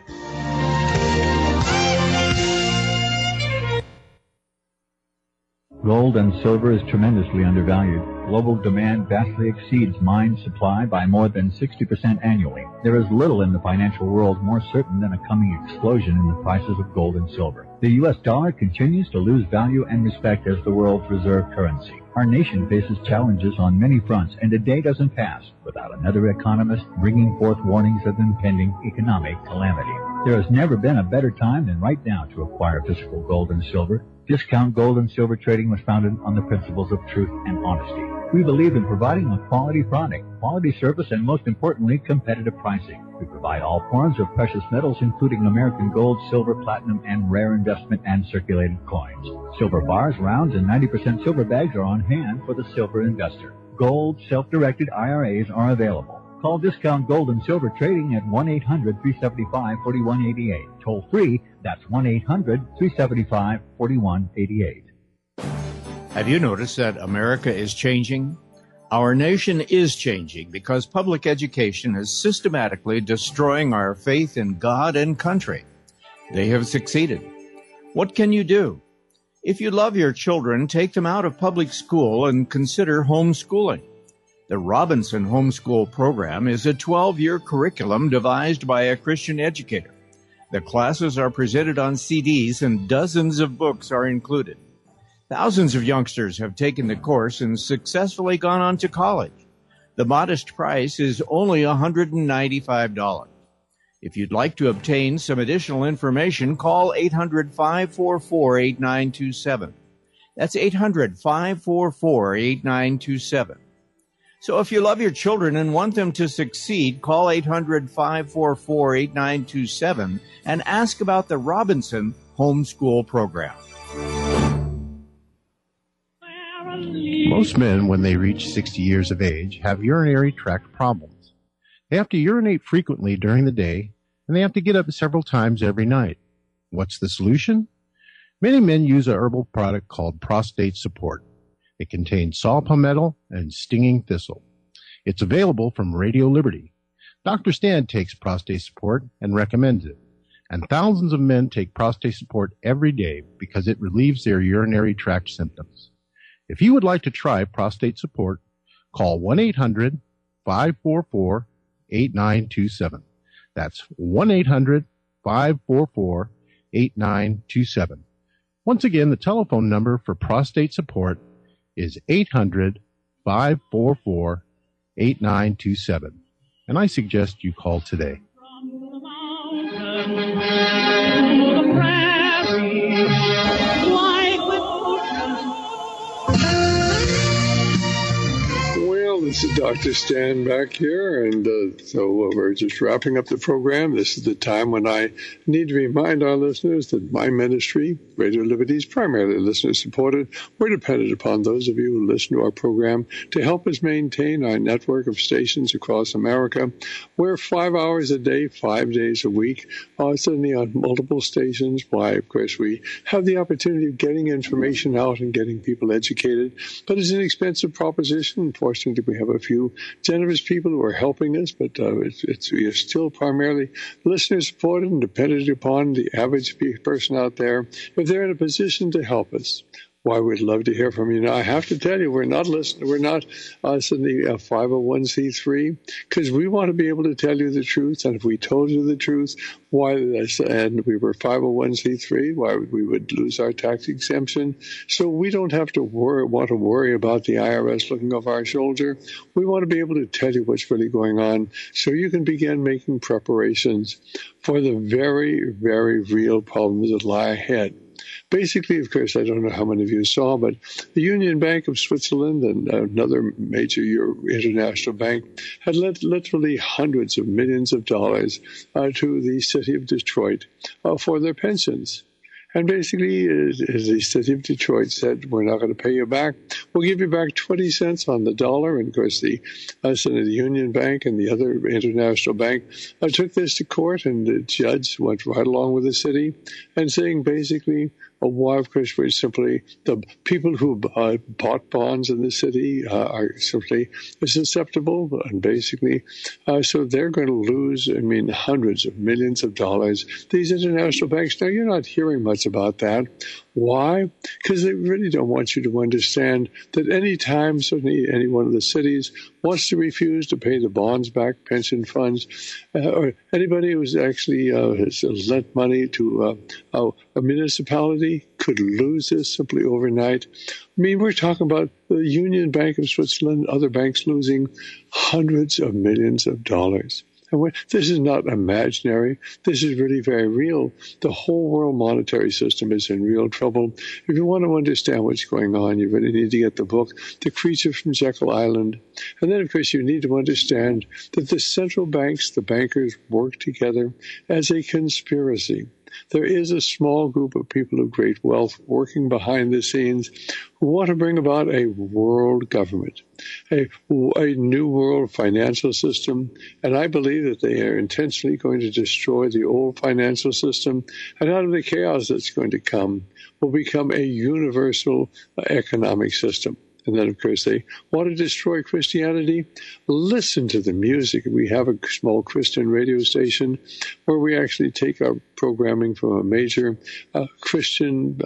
Gold and silver is tremendously undervalued. Global demand vastly exceeds mine supply by more than 60% annually. There is little in the financial world more certain than a coming explosion in the prices of gold and silver. The U.S. dollar continues to lose value and respect as the world's reserve currency. Our nation faces challenges on many fronts, and a day doesn't pass without another economist bringing forth warnings of impending economic calamity. There has never been a better time than right now to acquire physical gold and silver. Discount Gold and Silver Trading was founded on the principles of truth and honesty. We believe in providing a quality product, quality service, and most importantly, competitive pricing. We provide all forms of precious metals, including American gold, silver, platinum, and rare investment and circulated coins. Silver bars, rounds, and 90% silver bags are on hand for the silver investor. Gold self-directed IRAs are available. Call Discount Gold and Silver Trading at 1-800-375-4188. Toll free, that's 1-800-375-4188. Have you noticed that America is changing? Our nation is changing because public education is systematically destroying our faith in God and country. They have succeeded. What can you do? If you love your children, take them out of public school and consider homeschooling. The Robinson Homeschool Program is a 12-year curriculum devised by a Christian educator. The classes are presented on CDs and dozens of books are included. Thousands of youngsters have taken the course and successfully gone on to college. The modest price is only $195. If you'd like to obtain some additional information, call 800-544-8927. That's 800-544-8927. So if you love your children and want them to succeed, call 800-544-8927 and ask about the Robinson Homeschool Program. Most men, when they reach 60 years of age, have urinary tract problems. They have to urinate frequently during the day, and they have to get up several times every night. What's the solution? Many men use a herbal product called Prostate Support. It contains saw palmetto and stinging thistle. It's available from Radio Liberty. Dr. Stan takes Prostate Support and recommends it. And thousands of men take Prostate Support every day because it relieves their urinary tract symptoms. If you would like to try Prostate Support, call 1-800-544-8927. That's 1-800-544-8927. Once again, the telephone number for Prostate Support is 800-544-8927. And I suggest you call today. Well, this is Dr. Stan back here, and so we're just wrapping up the program. This is the time when I need to remind our listeners that my ministry, Radio Liberty, is primarily listener-supported. We're dependent upon those of you who listen to our program to help us maintain our network of stations across America. We're 5 hours a day, 5 days a week, suddenly on multiple stations. Why, of course, we have the opportunity of getting information out and getting people educated, but it's an expensive proposition. Unfortunately, we have a few generous people who are helping us, but we are still primarily listener-supported and dependent upon the average person out there. If they're in a position to help us, why, we'd love to hear from you. Now, I have to tell you, we're not suddenly a 501c3, because we want to be able to tell you the truth. And if we told you the truth, and we were 501c3, why we would lose our tax exemption? So we don't have to worry about the IRS looking over our shoulder. We want to be able to tell you what's really going on, so you can begin making preparations for the very, very real problems that lie ahead. Basically, of course, I don't know how many of you saw, but the Union Bank of Switzerland and another major international bank had literally hundreds of millions of dollars to the city of Detroit for their pensions. And basically, the city of Detroit said, we're not going to pay you back. We'll give you back 20 cents on the dollar. And, of course, the Union Bank and the other international bank took this to court, and the judge went right along with the city and saying basically, why, of course, we're simply the people who bought bonds in the city are simply susceptible, and basically, so they're going to lose, hundreds of millions of dollars. These international banks, now you're not hearing much about that. Why? Because they really don't want you to understand that any time, certainly any one of the cities wants to refuse to pay the bonds back, pension funds, or anybody who's actually has lent money to a municipality could lose this simply overnight. We're talking about the Union Bank of Switzerland, other banks losing hundreds of millions of dollars. And this is not imaginary. This is really very real. The whole world monetary system is in real trouble. If you want to understand what's going on, you really need to get the book, The Creature from Jekyll Island. And then, of course, you need to understand that the central banks, the bankers, work together as a conspiracy. There is a small group of people of great wealth working behind the scenes who want to bring about a world government, a new world financial system. And I believe that they are intentionally going to destroy the old financial system. And out of the chaos that's going to come will become a universal economic system. And then, of course, they want to destroy Christianity. Listen to the music. We have a small Christian radio station where we actually take our programming from a major Christian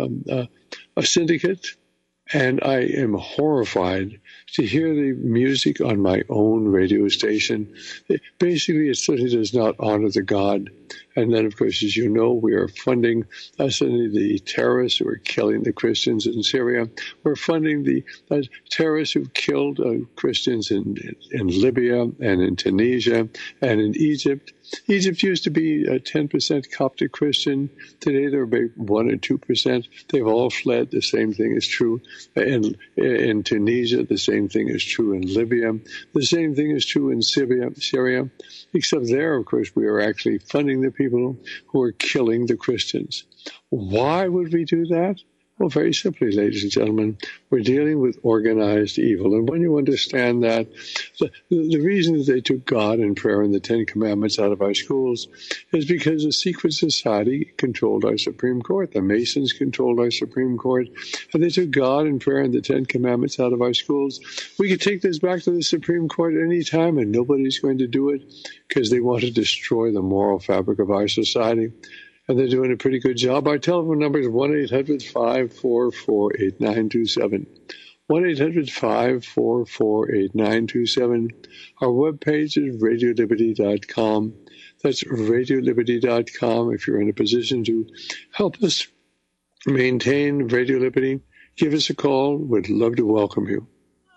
syndicate. And I am horrified to hear the music on my own radio station. Basically, it certainly does not honor the God. And then, of course, as you know, we are funding the terrorists who are killing the Christians in Syria. We're funding the terrorists who killed Christians in Libya and in Tunisia and in Egypt. Egypt used to be 10% Coptic Christian. Today they're about 1 or 2%. They've all fled. The same thing is true in Tunisia. The same thing is true in Libya. The same thing is true in Syria. Except there, of course, we are actually funding the people who are killing the Christians. Why would we do that? Well, very simply, ladies and gentlemen, we're dealing with organized evil. And when you understand that, the reason that they took God and prayer and the Ten Commandments out of our schools is because a secret society controlled our Supreme Court. The Masons controlled our Supreme Court. And they took God and prayer and the Ten Commandments out of our schools. We could take this back to the Supreme Court any time, and nobody's going to do it because they want to destroy the moral fabric of our society. And they're doing a pretty good job. Our telephone number is 1-800-544-8927. 1-800-544-8927. Our webpage is radioliberty.com. That's radioliberty.com. If you're in a position to help us maintain Radio Liberty, give us a call. We'd love to welcome you.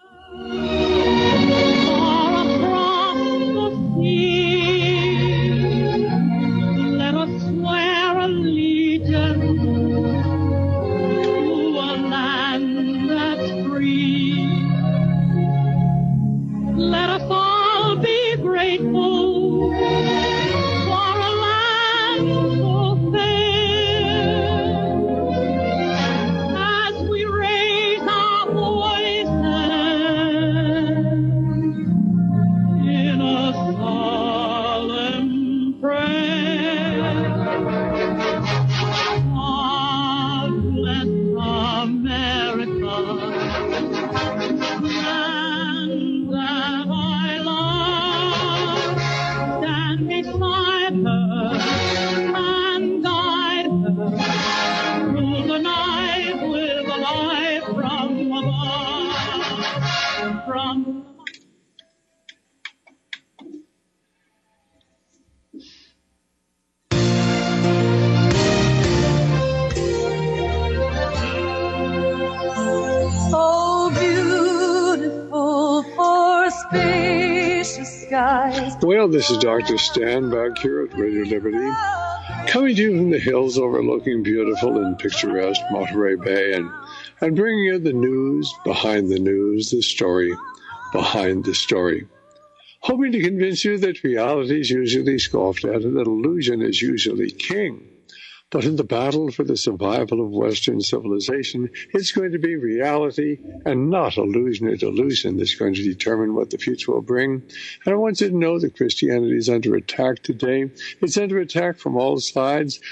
Well, this is Dr. Stan back here at Radio Liberty, coming to you from the hills overlooking beautiful and picturesque Monterey Bay and bringing you the news behind the news, the story behind the story. Hoping to convince you that reality is usually scoffed at and that illusion is usually king. But in the battle for the survival of Western civilization, it's going to be reality and not illusion or delusion that's going to determine what the future will bring. And I want you to know that Christianity is under attack today. It's under attack from all sides.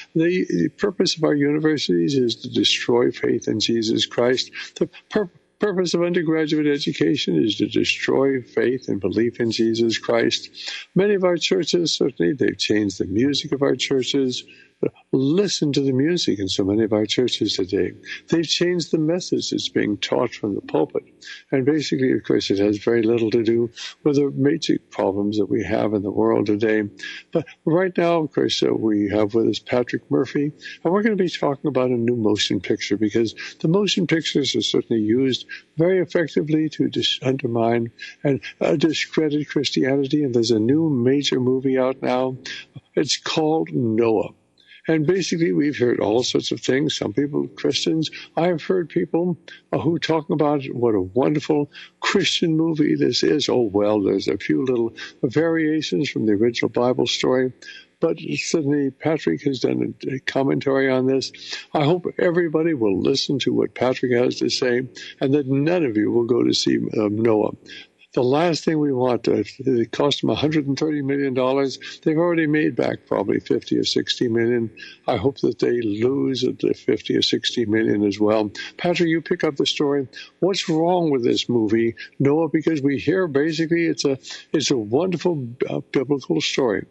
The purpose of our universities is to destroy faith in Jesus Christ. The purpose of undergraduate education is to destroy faith and belief in Jesus Christ. Many of our churches, certainly, they've changed the music of our churches. Listen to the music in so many of our churches today. They've changed the message that's being taught from the pulpit. And basically, of course, it has very little to do with the major problems that we have in the world today. But right now, of course, we have with us Patrick Murphy, and we're going to be talking about a new motion picture because the motion pictures are certainly used very effectively to undermine and discredit Christianity. And there's a new major movie out now. It's called Noah. And basically, we've heard all sorts of things. Some people, Christians, I've heard people who talk about what a wonderful Christian movie this is. Oh, well, there's a few little variations from the original Bible story. But certainly, Patrick has done a commentary on this. I hope everybody will listen to what Patrick has to say and that none of you will go to see Noah. The last thing we want, it cost them $130 million. They've already made back probably 50 or 60 million. I hope that they lose at the 50 or 60 million as well. Patrick, you pick up the story. What's wrong with this movie, Noah? Because we hear basically it's a wonderful biblical story.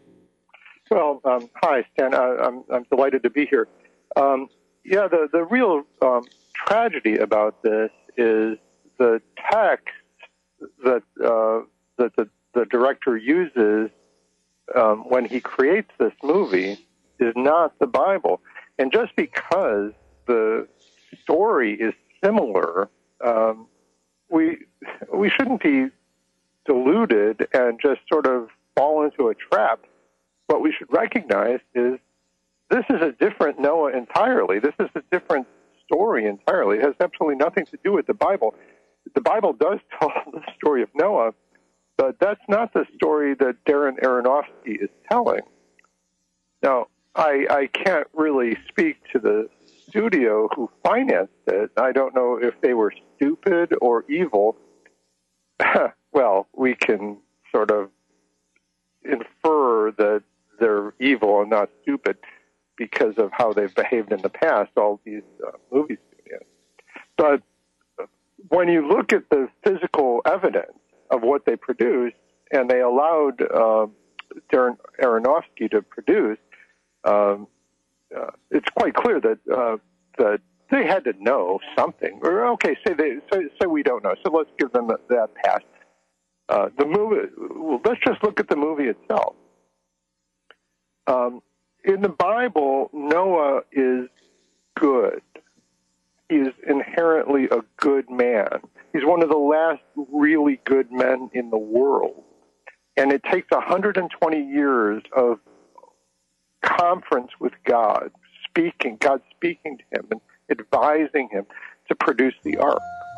Well, hi, Stan. I'm delighted to be here. The real tragedy about this is the text that the director uses when he creates this movie is not the Bible. And just because the story is similar, we shouldn't be deluded and just sort of fall into a trap what we should recognize is this is a different Noah entirely. This is a different story entirely. It has absolutely nothing to do with the Bible. The Bible does tell the story of Noah, but that's not the story that Darren Aronofsky is telling. Now, I can't really speak to the studio who financed it. I don't know if they were stupid or evil. Well, we can sort of infer that they're evil and not stupid because of how they've behaved in the past, all these movie studios. But when you look at the physical evidence of what they produced, and they allowed Darren Aronofsky to produce, it's quite clear that that they had to know something. Or okay, say we don't know. So let's give them that pass. The movie. Well, let's just look at the movie itself. In the Bible, Noah is good. He is inherently a good man. He's one of the last really good men in the world. And it takes 120 years of conference with God speaking to him and advising him to produce the ark.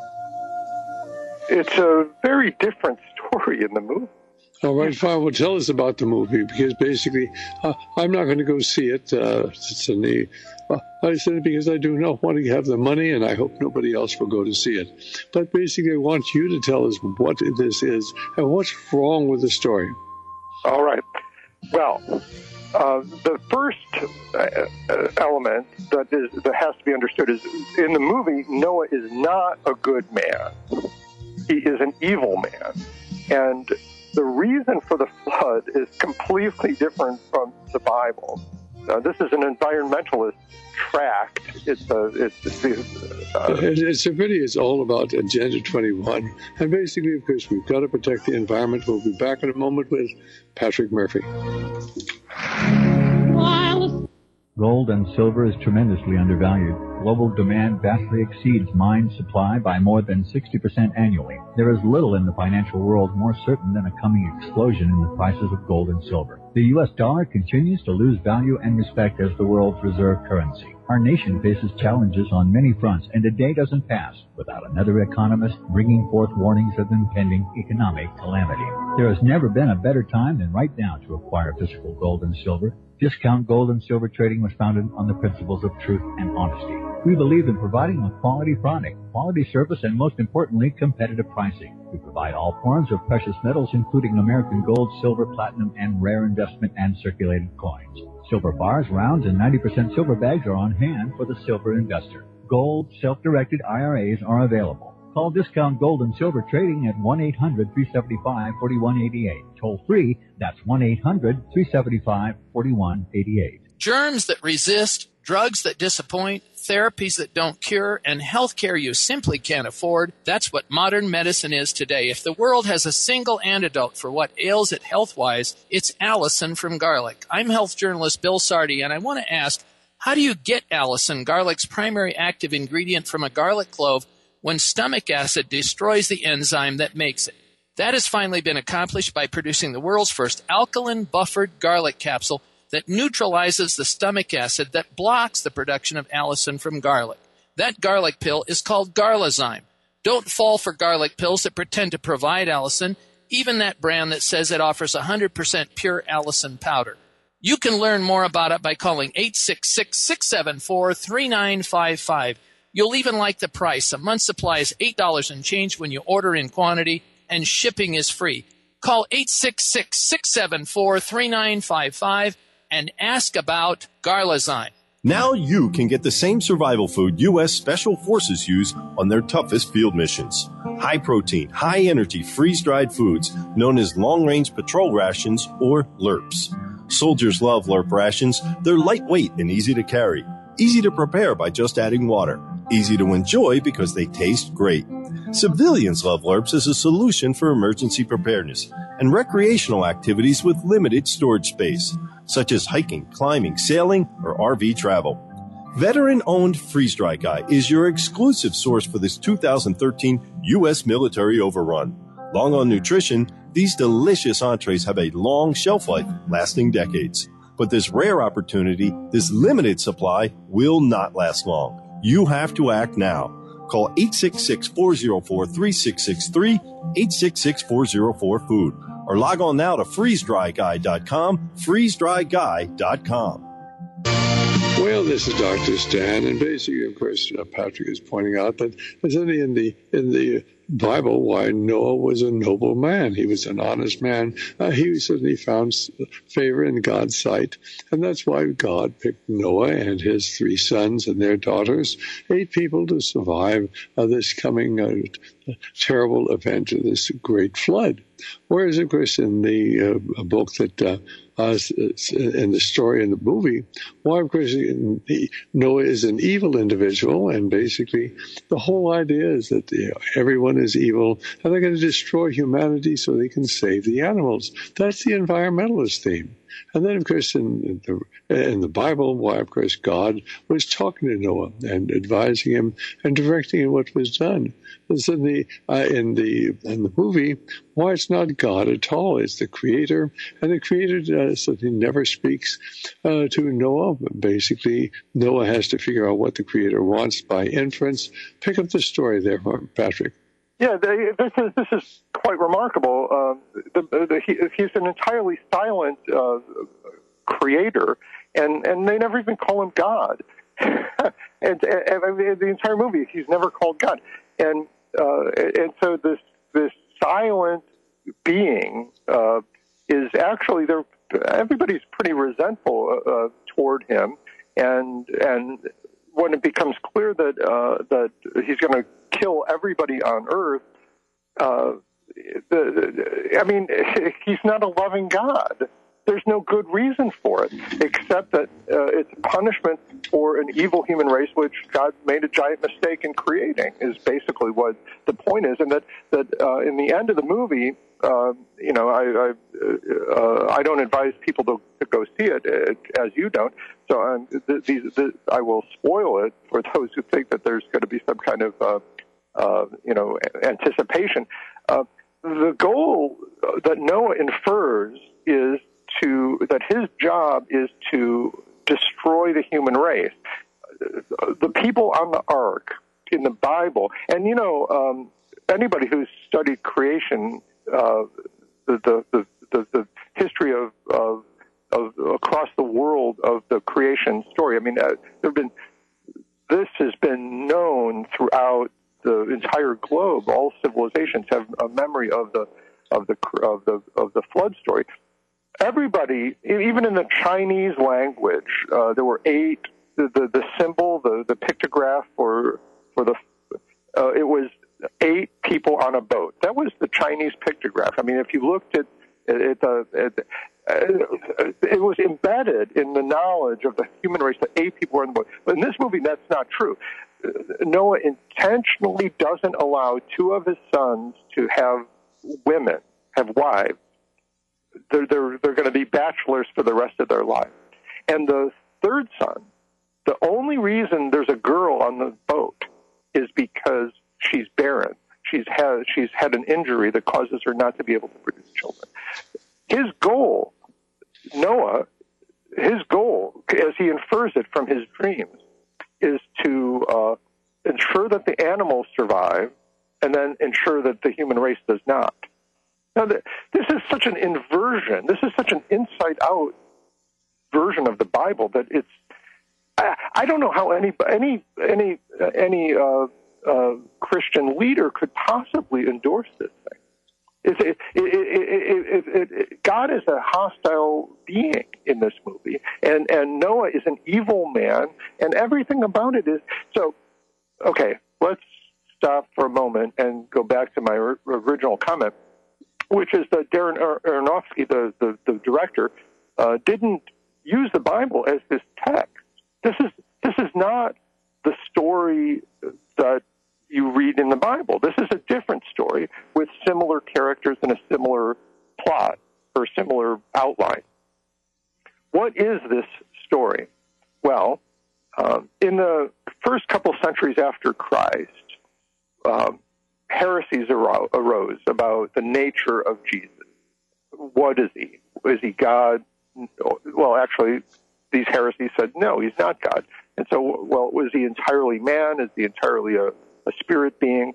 It's a very different story in the movie. All right, fine. Well, tell us about the movie, because basically, I'm not going to go see it. It's in the. I said it because I do not want to have the money, and I hope nobody else will go to see it. But basically, I want you to tell us what this is and what's wrong with the story. All right. Well, the first element that has to be understood is in the movie, Noah is not a good man. He is an evil man, and the reason for the flood is completely different from the Bible. This is an environmentalist tract. It's really is all about Agenda 21. And basically, of course, we've got to protect the environment. We'll be back in a moment with Patrick Murphy. Gold and silver is tremendously undervalued. Global demand vastly exceeds mine supply by more than 60% annually. There is little in the financial world more certain than a coming explosion in the prices of gold and silver. The U.S. dollar continues to lose value and respect as the world's reserve currency. Our nation faces challenges on many fronts, and a day doesn't pass without another economist bringing forth warnings of impending economic calamity. There has never been a better time than right now to acquire physical gold and silver. Discount Gold and Silver Trading was founded on the principles of truth and honesty. We believe in providing a quality product, quality service, and most importantly, competitive pricing. We provide all forms of precious metals, including American gold, silver, platinum, and rare investment and circulated coins. Silver bars, rounds, and 90% silver bags are on hand for the silver investor. Gold self-directed IRAs are available. Call Discount Gold and Silver Trading at 1-800-375-4188. Toll free, that's 1-800-375-4188. Germs that resist, drugs that disappoint, therapies that don't cure, and healthcare you simply can't afford. That's what modern medicine is today. If the world has a single antidote for what ails it health-wise, it's Allison from garlic. I'm health journalist Bill Sardi, and I want to ask, how do you get Allison, garlic's primary active ingredient from a garlic clove, when stomach acid destroys the enzyme that makes it? That has finally been accomplished by producing the world's first alkaline buffered garlic capsule that neutralizes the stomach acid that blocks the production of allicin from garlic. That garlic pill is called Garlazyme. Don't fall for garlic pills that pretend to provide allicin, even that brand that says it offers 100% pure allicin powder. You can learn more about it by calling 866-674-3955. You'll even like the price. A month's supply is $8 and change when you order in quantity, and shipping is free. Call 866-674-3955 and ask about Garlazyme. Now you can get the same survival food U.S. Special Forces use on their toughest field missions. High-protein, high-energy, freeze-dried foods known as long-range patrol rations, or LRPs. Soldiers love LRP rations. They're lightweight and easy to carry. Easy to prepare by just adding water. Easy to enjoy because they taste great. Civilians love LRPs as a solution for emergency preparedness and recreational activities with limited storage space, such as hiking, climbing, sailing, or RV travel. Veteran-owned Freeze Dry Guy is your exclusive source for this 2013 U.S. military overrun. Long on nutrition, These delicious entrees have a long shelf life, lasting decades. But this rare opportunity, this limited supply, will not last long. You have to act now. Call 866-404-3663, 866-404-FOOD, or log on now to freezedryguy.com, freezedryguy.com. Well, this is Dr. Stan, and basically, of course, Patrick is pointing out that in the Bible, why Noah was a noble man. He was an honest man. He certainly found favor in God's sight, and that's why God picked Noah and his 3 sons and their daughters, 8 people to survive this coming terrible event, this great flood. Whereas, of course, in the book that in the story in the movie, why, of course, Noah is an evil individual, and basically the whole idea is that everyone is evil, and they're going to destroy humanity so they can save the animals. That's the environmentalist theme. And then, of course, in the Bible, why, of course, God was talking to Noah and advising him and directing him what was done. It's in the movie, why it's not God at all. It's the Creator, and the Creator certainly never speaks to Noah. Basically, Noah has to figure out what the Creator wants by inference. Pick up the story there, Patrick. Yeah, this is quite remarkable. He's an entirely silent creator, and they never even call him God. and the entire movie, he's never called God, and so this silent being is actually there. Everybody's pretty resentful toward him, and when it becomes clear that he's going to kill everybody on Earth, he's not a loving God. There's no good reason for it, except that it's punishment for an evil human race, which God made a giant mistake in creating, is basically what the point is. And that in the end of the movie, I don't advise people to go see it, as you don't. So I will spoil it for those who think that there's going to be some kind of anticipation. The goal that Noah infers is that his job is to destroy the human race. The people on the ark in the Bible, and anybody who's studied creation, the history of across the world of the creation story. I mean, this has been known throughout the entire globe. All civilizations have a memory of the flood story. Everybody, even in the Chinese language, there were 8. The symbol, the pictograph for it was 8 people on a boat. That was the Chinese pictograph. I mean, if you looked at it was embedded in the knowledge of the human race that 8 people were on the boat. But in this movie, that's not true. Noah intentionally doesn't allow 2 of his sons to have wives. They're going to be bachelors for the rest of their life. And the 3rd son, the only reason there's a girl on the boat is because she's barren. She's had an injury that causes her not to be able to produce children. His goal, Noah, as he infers it from his dreams, is to ensure that the animals survive and then ensure that the human race does not. Now, this is such an inversion. This is such an inside-out version of the Bible that it's. I don't know how any Christian leader could possibly endorse this thing. God is a hostile being in this movie, and Noah is an evil man, and everything about it is so. Okay, let's stop for a moment and go back to my original comment, which is that Darren Aronofsky, the director, didn't use the Bible as his text. This is not the story that you read in the Bible. This is a different story with similar characters and a similar plot or similar outline. What is this story? Well, in the first couple centuries after Christ, heresies arose about the nature of Jesus. what is he? Is he God? Well, actually, these heresies said, no, he's not God. And so, well, was he entirely man? Is he entirely a spirit being?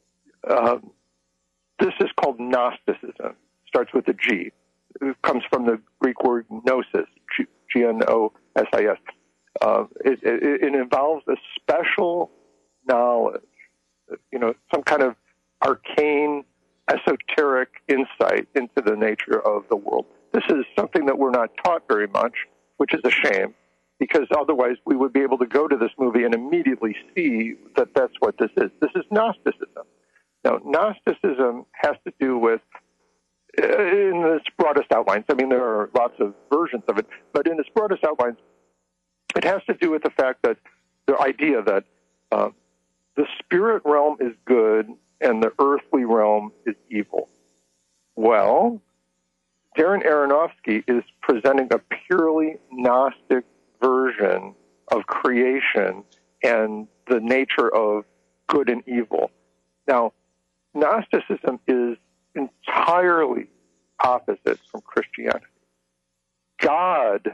This is called Gnosticism. Starts with a G. It comes from the Greek word gnosis, G-N-O-S-I-S. It involves a special knowledge, some kind of arcane, esoteric insight into the nature of the world. This is something that we're not taught very much, which is a shame, because otherwise we would be able to go to this movie and immediately see that that's what this is. This is Gnosticism. Now, Gnosticism has to do with, in its broadest outlines, I mean, there are lots of versions of it, but in its broadest outlines, it has to do with the fact that the idea that the spirit realm is good and the earthly realm is evil. Well, Darren Aronofsky is presenting a purely Gnostic version of creation and the nature of good and evil. Now, Gnosticism is entirely opposite from Christianity. God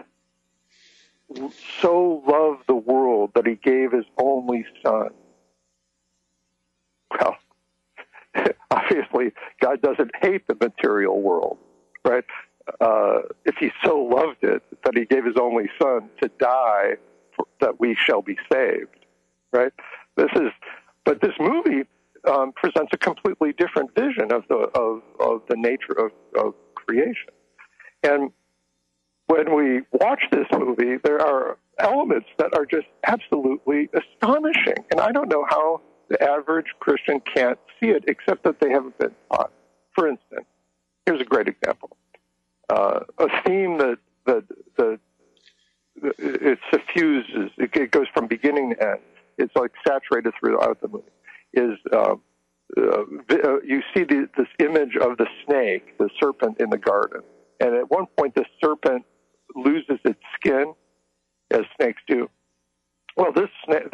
so loved the world that he gave his only son. Well, obviously, God doesn't hate the material world, right? If he so loved it that he gave his only son to die that we shall be saved, right? But this movie presents a completely different vision of the nature of creation. And when we watch this movie, there are elements that are just absolutely astonishing. And I don't know how the average Christian can't see it, except that they haven't been taught. For instance, here's a great example. A theme that it suffuses, it goes from beginning to end. It's like saturated throughout the movie. Is you see this image of the snake, the serpent in the garden, and at one point the serpent loses its skin, as snakes do. Well, the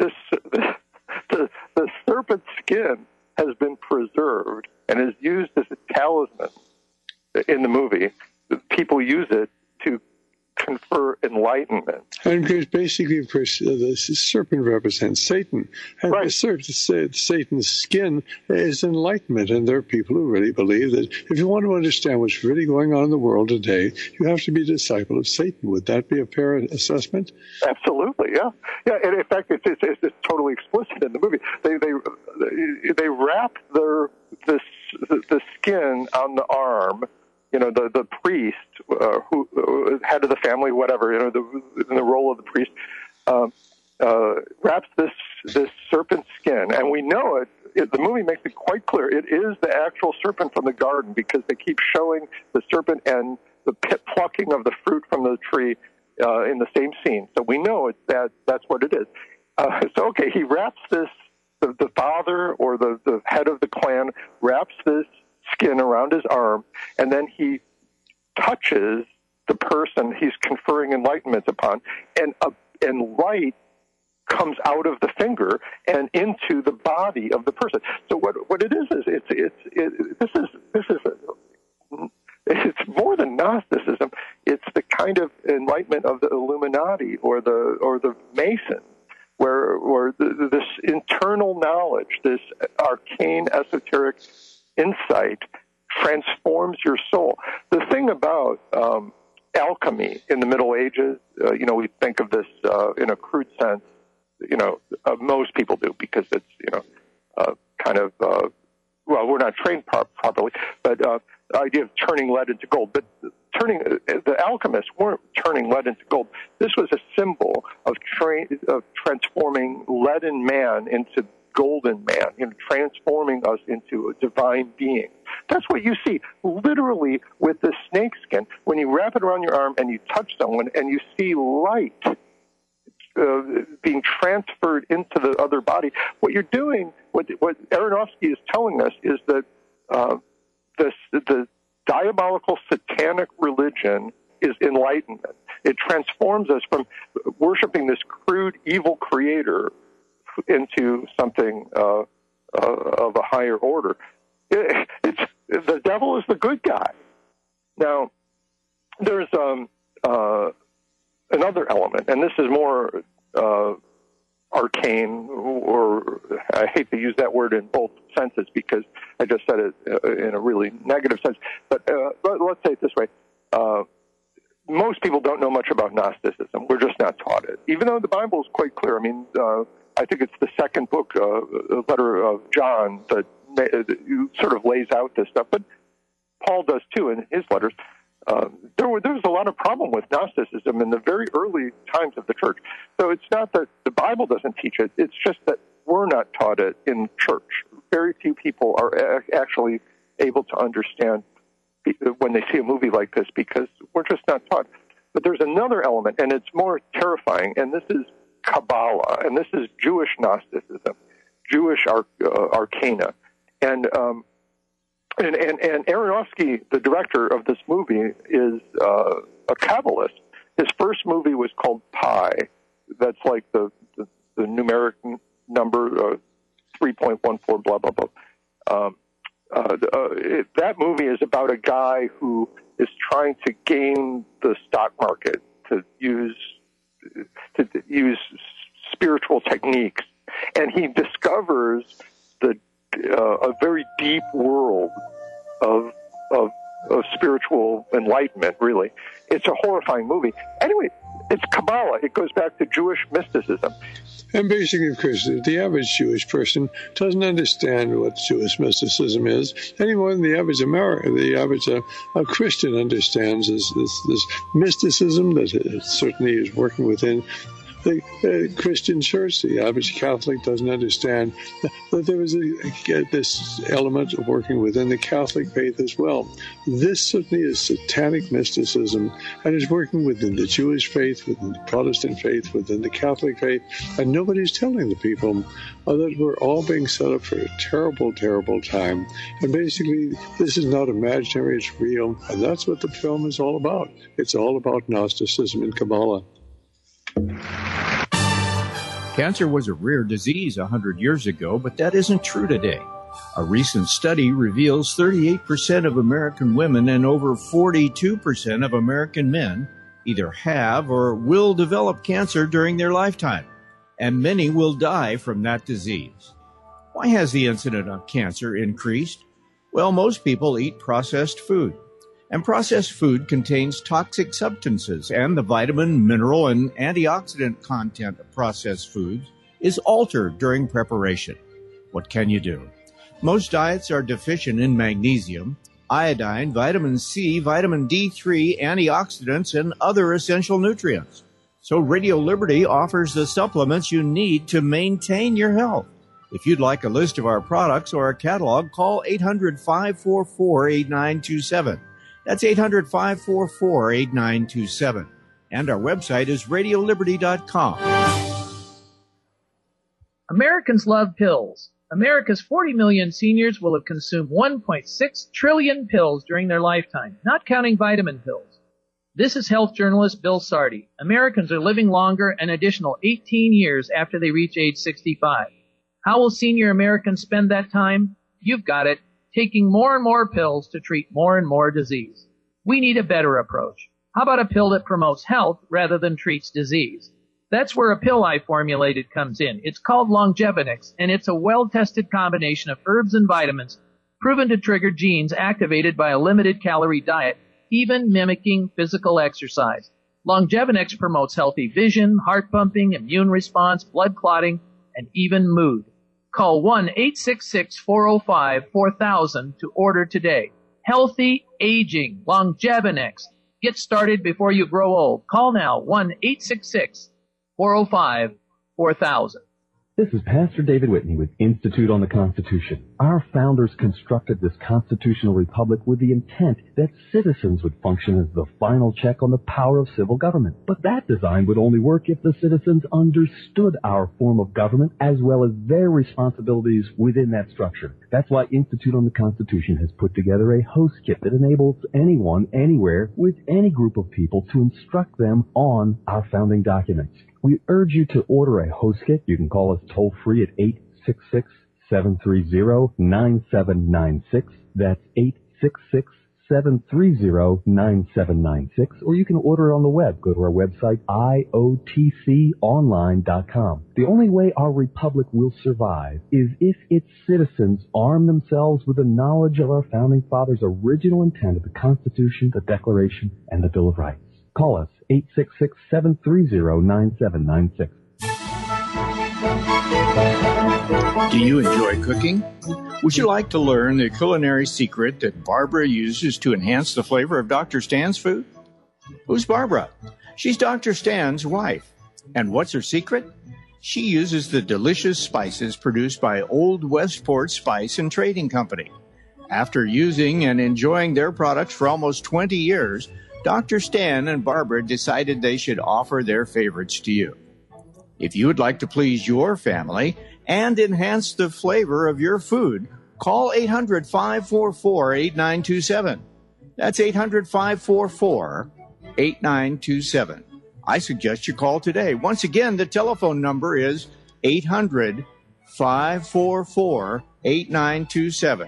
serpent's skin has been preserved and is used as a talisman in the movie. People use it to confer enlightenment. And basically, of course, the serpent represents Satan. And right. Satan's skin is enlightenment. And there are people who really believe that if you want to understand what's really going on in the world today, you have to be a disciple of Satan. Would that be a fair assessment? Absolutely, yeah. Yeah, and in fact, it's totally explicit in the movie. They wrap the skin on the arm. The priest, who head of the family, whatever, in the role of the priest, wraps this serpent skin, and we know it. The movie makes it quite clear. It is the actual serpent from the garden because they keep showing the serpent and the plucking of the fruit from the tree in the same scene. So we know that's what it is. So okay, he wraps this. The father or the head of the clan wraps this skin around his arm, and then he touches the person he's conferring enlightenment upon, and light comes out of the finger and into the body of the person. So what it is it's more than Gnosticism. It's the kind of enlightenment of the Illuminati or the Masons, where this internal knowledge, this arcane esoteric insight transforms your soul. The thing about alchemy in the Middle Ages, we think of this in a crude sense. Most people do because it's we're not trained properly. But the idea of turning lead into gold, but the alchemists weren't turning lead into gold. This was a symbol of transforming leaden man into golden man, transforming us into a divine being. That's what you see literally with the snake skin. When you wrap it around your arm and you touch someone and you see light being transferred into the other body, what you're doing, what Aronofsky is telling us is that the diabolical satanic religion is enlightenment. It transforms us from worshiping this crude evil creator into something of a higher order. The devil is the good guy. Now, there's another element, and this is more arcane, or I hate to use that word in both senses because I just said it in a really negative sense, but let's say it this way. Most people don't know much about Gnosticism. We're just not taught it, even though the Bible is quite clear. I mean, I think it's the second book, letter of John, that sort of lays out this stuff, but Paul does too in his letters. There was a lot of problem with Gnosticism in the very early times of the church. So it's not that the Bible doesn't teach it, it's just that we're not taught it in church. Very few people are actually able to understand when they see a movie like this because we're just not taught. But there's another element, and it's more terrifying, and this is Kabbalah, and this is Jewish Gnosticism, Jewish arcana. And Aronofsky, the director of this movie, is a Kabbalist. His first movie was called Pi. That's like the numeric number, 3.14, blah, blah, blah. That movie is about a guy who is trying to game the stock market to use spiritual techniques, and he discovers a very deep world of spiritual enlightenment. Really, it's a horrifying movie. Anyway, it's Kabbalah. It goes back to Jewish mysticism. And basically, of course, the average Jewish person doesn't understand what Jewish mysticism is any more than the average American, the average Christian understands this mysticism that certainly is working within the Christian church. The average Catholic doesn't understand that there is this element of working within the Catholic faith as well. This certainly is satanic mysticism and is working within the Jewish faith, within the Protestant faith, within the Catholic faith, and nobody's telling the people that we're all being set up for a terrible, terrible time. And basically, this is not imaginary, it's real, and that's what the film is all about. It's all about Gnosticism and Kabbalah. Cancer was a rare disease 100 years ago, but that isn't true today. A recent study reveals 38% of American women and over 42% of American men either have or will develop cancer during their lifetime, and many will die from that disease. Why has the incidence of cancer increased? Well, most people eat processed food. And processed food contains toxic substances, and the vitamin, mineral, and antioxidant content of processed foods is altered during preparation. What can you do? Most diets are deficient in magnesium, iodine, vitamin C, vitamin D3, antioxidants, and other essential nutrients. So Radio Liberty offers the supplements you need to maintain your health. If you'd like a list of our products or a catalog, call 800-544-8927. That's 800-544-8927. And our website is radioliberty.com. Americans love pills. America's 40 million seniors will have consumed 1.6 trillion pills during their lifetime, not counting vitamin pills. This is health journalist Bill Sardi. Americans are living longer an additional 18 years after they reach age 65. How will senior Americans spend that time? You've got it. Taking more and more pills to treat more and more disease. We need a better approach. How about a pill that promotes health rather than treats disease? That's where a pill I formulated comes in. It's called Longevinix, and it's a well-tested combination of herbs and vitamins proven to trigger genes activated by a limited-calorie diet, even mimicking physical exercise. Longevinix promotes healthy vision, heart pumping, immune response, blood clotting, and even mood. Call 1-866-405-4000 to order today. Healthy aging, Longevinix. Get started before you grow old. Call now, 1-866-405-4000. This is Pastor David Whitney with Institute on the Constitution. Our founders constructed this constitutional republic with the intent that citizens would function as the final check on the power of civil government. But that design would only work if the citizens understood our form of government as well as their responsibilities within that structure. That's why Institute on the Constitution has put together a host kit that enables anyone, anywhere, with any group of people to instruct them on our founding documents. We urge you to order a host kit. You can call us toll-free at 866-730-9796. That's 866-730-9796, or you can order it on the web. Go to our website, iotconline.com. The only way our republic will survive is if its citizens arm themselves with the knowledge of our founding fathers' original intent of the Constitution, the Declaration, and the Bill of Rights. Call us, 866-730-9796. Do you enjoy cooking? Would you like to learn the culinary secret that Barbara uses to enhance the flavor of Dr. Stan's food? Who's Barbara? She's Dr. Stan's wife. And what's her secret? She uses the delicious spices produced by Old Westport Spice and Trading Company. After using and enjoying their products for almost 20 years, Dr. Stan and Barbara decided they should offer their favorites to you. If you would like to please your family and enhance the flavor of your food, call 800-544-8927. That's 800-544-8927. I suggest you call today. Once again, the telephone number is 800-544-8927.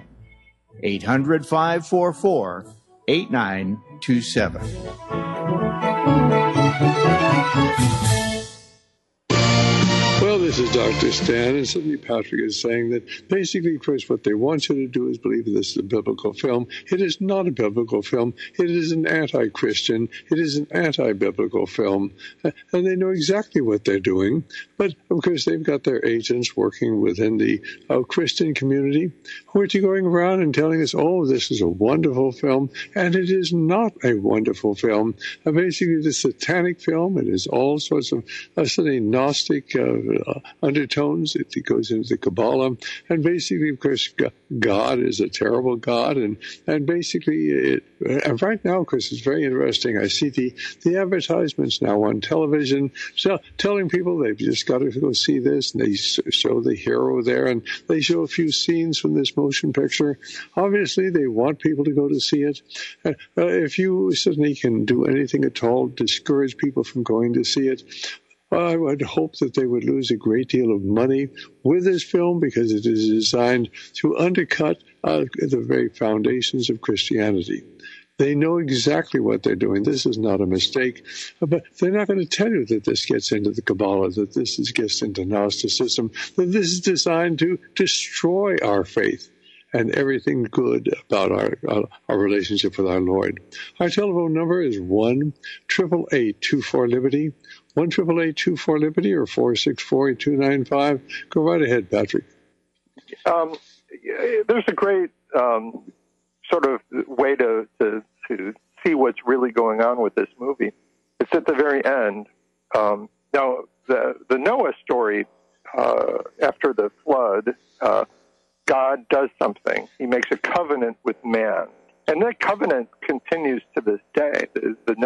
800-544-8927. Well, this is Dr. Stan, and suddenly Patrick is saying that basically, of course, what they want you to do is believe this is a biblical film. It is not a biblical film. It is an anti-Christian. It is an anti-biblical film. And they know exactly what they're doing. But, of course, they've got their agents working within the Christian community who are going around and telling us, oh, this is a wonderful film. And it is not a wonderful film. Basically, it's a satanic film. It is all sorts of suddenly Gnostic undertones. It goes into the Kabbalah. And basically, of course, God is a terrible God. And basically, and right now, of course, it's very interesting. I see the advertisements now on television telling people they've just got to go see this. And they show the hero there. And they show a few scenes from this motion picture. Obviously, they want people to go to see it. If you suddenly can do anything at all, discourage people from going to see it, I would hope that they would lose a great deal of money with this film because it is designed to undercut the very foundations of Christianity. They know exactly what they're doing. This is not a mistake. But they're not going to tell you that this gets into the Kabbalah, that this gets into Gnosticism, that this is designed to destroy our faith and everything good about our relationship with our Lord. Our telephone number is 1-888-24-LIBERTY, 1-888-24-LIBERTY, or 464-8295. Go right ahead, Patrick. There's a great sort of way to see what's really going on with this movie. It's at the very end. Now, the Noah story, after the flood, God does something. He makes a covenant with man. And that covenant continues to this day. The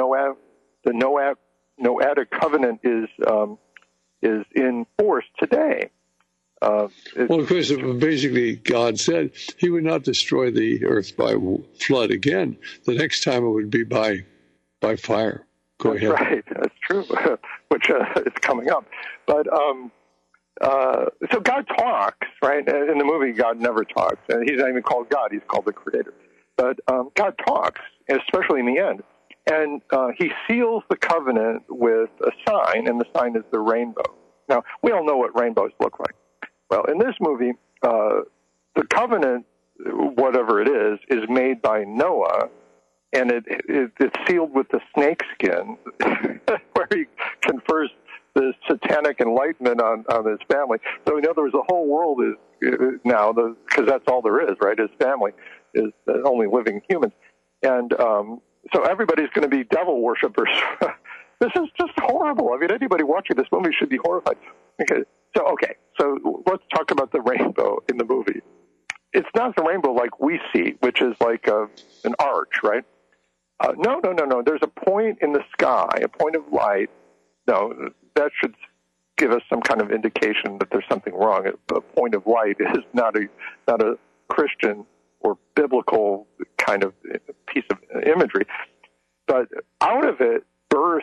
Noahic covenant is in force today. Well, of course, basically, God said he would not destroy the earth by flood again. The next time it would be by fire. Go ahead. Right, that's true, which is coming up. But so God talks, right? In the movie, God never talks. And he's not even called God. He's called the Creator. But God talks, especially in the end. And he seals the covenant with a sign, and the sign is the rainbow. Now, we all know what rainbows look like. Well, in this movie, the covenant, whatever it is made by Noah, and it's sealed with the snake skin, where he confers the satanic enlightenment on his family. So, in other words, the whole world is now, because that's all there is, right? His family is the only living humans. And so everybody's going to be devil worshippers. This is just horrible. I mean, anybody watching this movie should be horrified. So let's talk about the rainbow in the movie. It's not the rainbow like we see, which is like an arch, right? No. There's a point in the sky, a point of light. No, that should give us some kind of indication that there's something wrong. A point of light is not a Christian or biblical kind of piece of imagery. But out of it bursts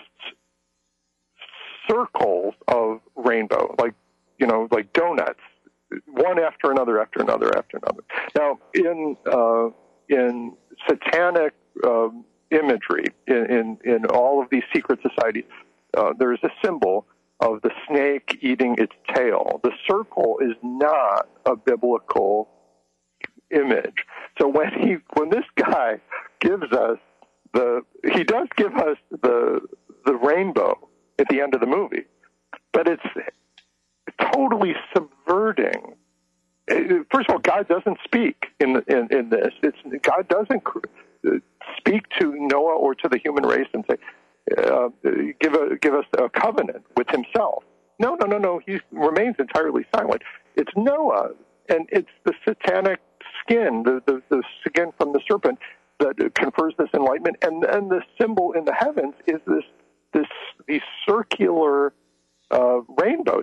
circles of rainbow, like donuts, one after another, after another, after another. Now, in in satanic imagery in all of these secret societies. There's a symbol of the snake eating its tail. The circle is not a biblical image. So when this guy gives us he does give us the rainbow at the end of the movie, but it's totally subverting. First of all, God doesn't speak in this. God doesn't speak to Noah or to the human race and say, give us a covenant with himself. No. He remains entirely silent. It's Noah, and it's the satanic skin, the skin from the serpent that confers this enlightenment. And the symbol in the heavens is these circular rainbows.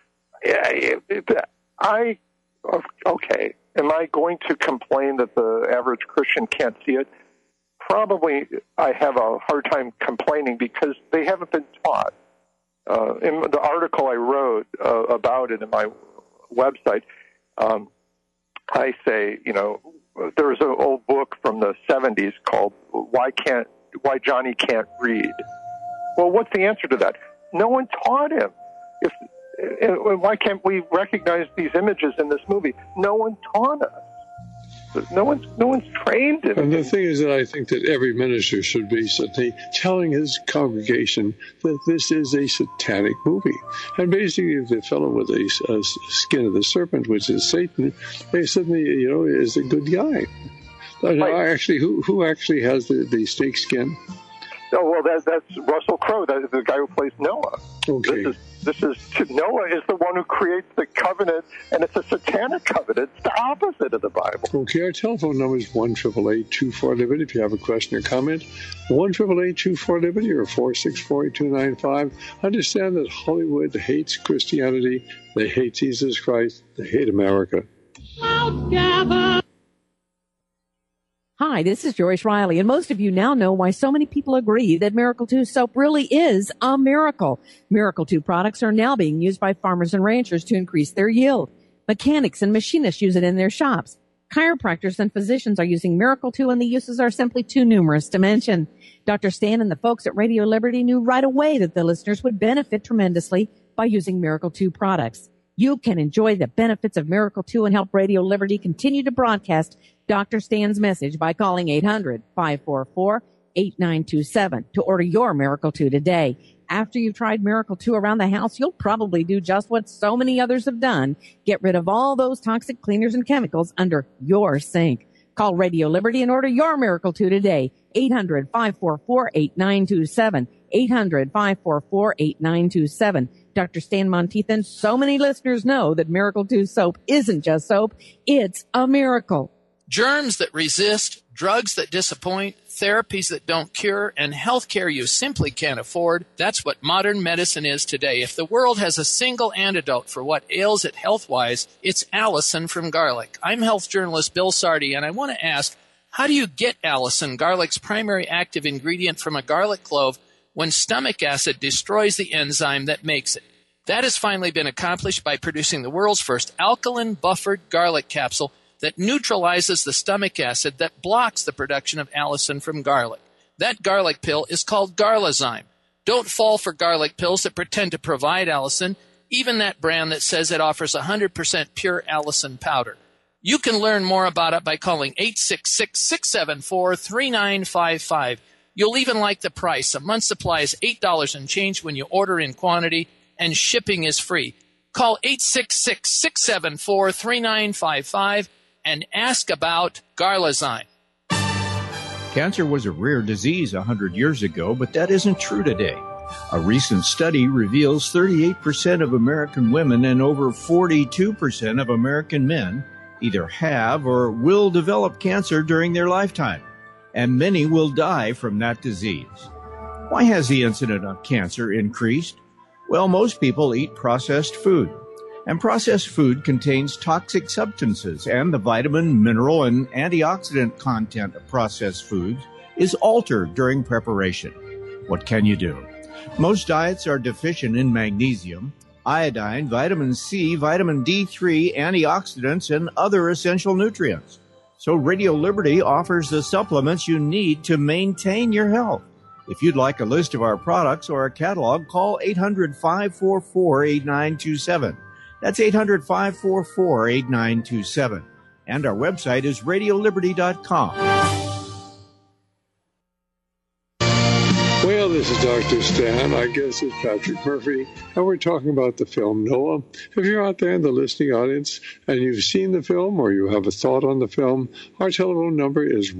Okay, am I going to complain that the average Christian can't see it? Probably I have a hard time complaining because they haven't been taught. In the article I wrote about it in my website, I say, there's an old book from the 70s called Why Johnny Can't Read. Well, what's the answer to that? No one taught him. Why can't we recognize these images in this movie? No one taught us. No one's trained him. And the thing is that I think that every minister should be telling his congregation that this is a satanic movie. And basically, if the fellow with the skin of the serpent, which is Satan, they suddenly, is a good guy. Actually, who actually has the snake skin? Oh, well, that's Russell Crowe. That is the guy who plays Noah. Okay. Noah is the one who creates the covenant, and it's a satanic covenant. It's the opposite of the Bible. Okay, our telephone number is 1-888-24-LIBERTY. If you have a question or comment, 1-888-24-LIBERTY or 464-8295. Understand that Hollywood hates Christianity. They hate Jesus Christ. They hate America. Hi, this is Joyce Riley, and most of you now know why so many people agree that Miracle 2 soap really is a miracle. Miracle 2 products are now being used by farmers and ranchers to increase their yield. Mechanics and machinists use it in their shops. Chiropractors and physicians are using Miracle 2, and the uses are simply too numerous to mention. Dr. Stan and the folks at Radio Liberty knew right away that the listeners would benefit tremendously by using Miracle 2 products. You can enjoy the benefits of Miracle 2 and help Radio Liberty continue to broadcast Dr. Stan's message by calling 800-544-8927 to order your Miracle 2 today. After you've tried Miracle 2 around the house, you'll probably do just what so many others have done. Get rid of all those toxic cleaners and chemicals under your sink. Call Radio Liberty and order your Miracle 2 today. 800-544-8927. 800-544-8927. Dr. Stan Monteith, so many listeners know that Miracle 2 soap isn't just soap, it's a miracle. Germs that resist, drugs that disappoint, therapies that don't cure, and healthcare you simply can't afford. That's what modern medicine is today. If the world has a single antidote for what ails it health-wise, it's Allison from garlic. I'm health journalist Bill Sardi, and I want to ask, how do you get Allison, garlic's primary active ingredient, from a garlic clove when stomach acid destroys the enzyme that makes it? That has finally been accomplished by producing the world's first alkaline buffered garlic capsule that neutralizes the stomach acid that blocks the production of allicin from garlic. That garlic pill is called Garlazyme. Don't fall for garlic pills that pretend to provide allicin, even that brand that says it offers 100% pure allicin powder. You can learn more about it by calling 866-674-3955. You'll even like the price. A month's supply is $8 and change when you order in quantity, and shipping is free. Call 866-674-3955 and ask about Garlazyme. Cancer was a rare disease 100 years ago, but that isn't true today. A recent study reveals 38% of American women and over 42% of American men either have or will develop cancer during their lifetime, and many will die from that disease. Why has the incidence of cancer increased? Well, most people eat processed food, and processed food contains toxic substances, and the vitamin, mineral, and antioxidant content of processed foods is altered during preparation. What can you do? Most diets are deficient in magnesium, iodine, vitamin C, vitamin D3, antioxidants, and other essential nutrients. So Radio Liberty offers the supplements you need to maintain your health. If you'd like a list of our products or a catalog, call 800-544-8927. That's 800-544-8927. And our website is radioliberty.com. Well, this is Dr. Stan. I guess it's Patrick Murphy, and we're talking about the film Noah. If you're out there in the listening audience and you've seen the film or you have a thought on the film, our telephone number is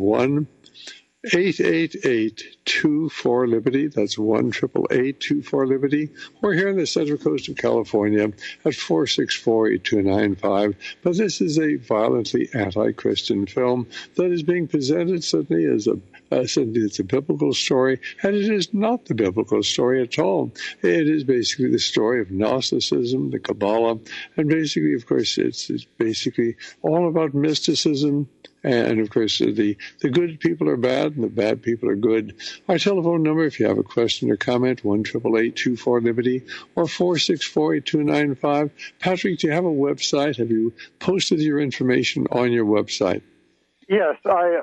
1-888-24-LIBERTY. That's 1-888-24-LIBERTY. Or here on the Central Coast of California at 464-8295. But this is a violently anti-Christian film that is being presented certainly as certainly it's a biblical story, and it is not the biblical story at all. It is basically the story of Gnosticism, the Kabbalah, and basically, of course, it's basically all about mysticism. And, of course, the good people are bad and the bad people are good. Our telephone number, if you have a question or comment, 1-888-24-LIBERTY or 464-8295. Patrick, do you have a website? Have you posted your information on your website? Yes,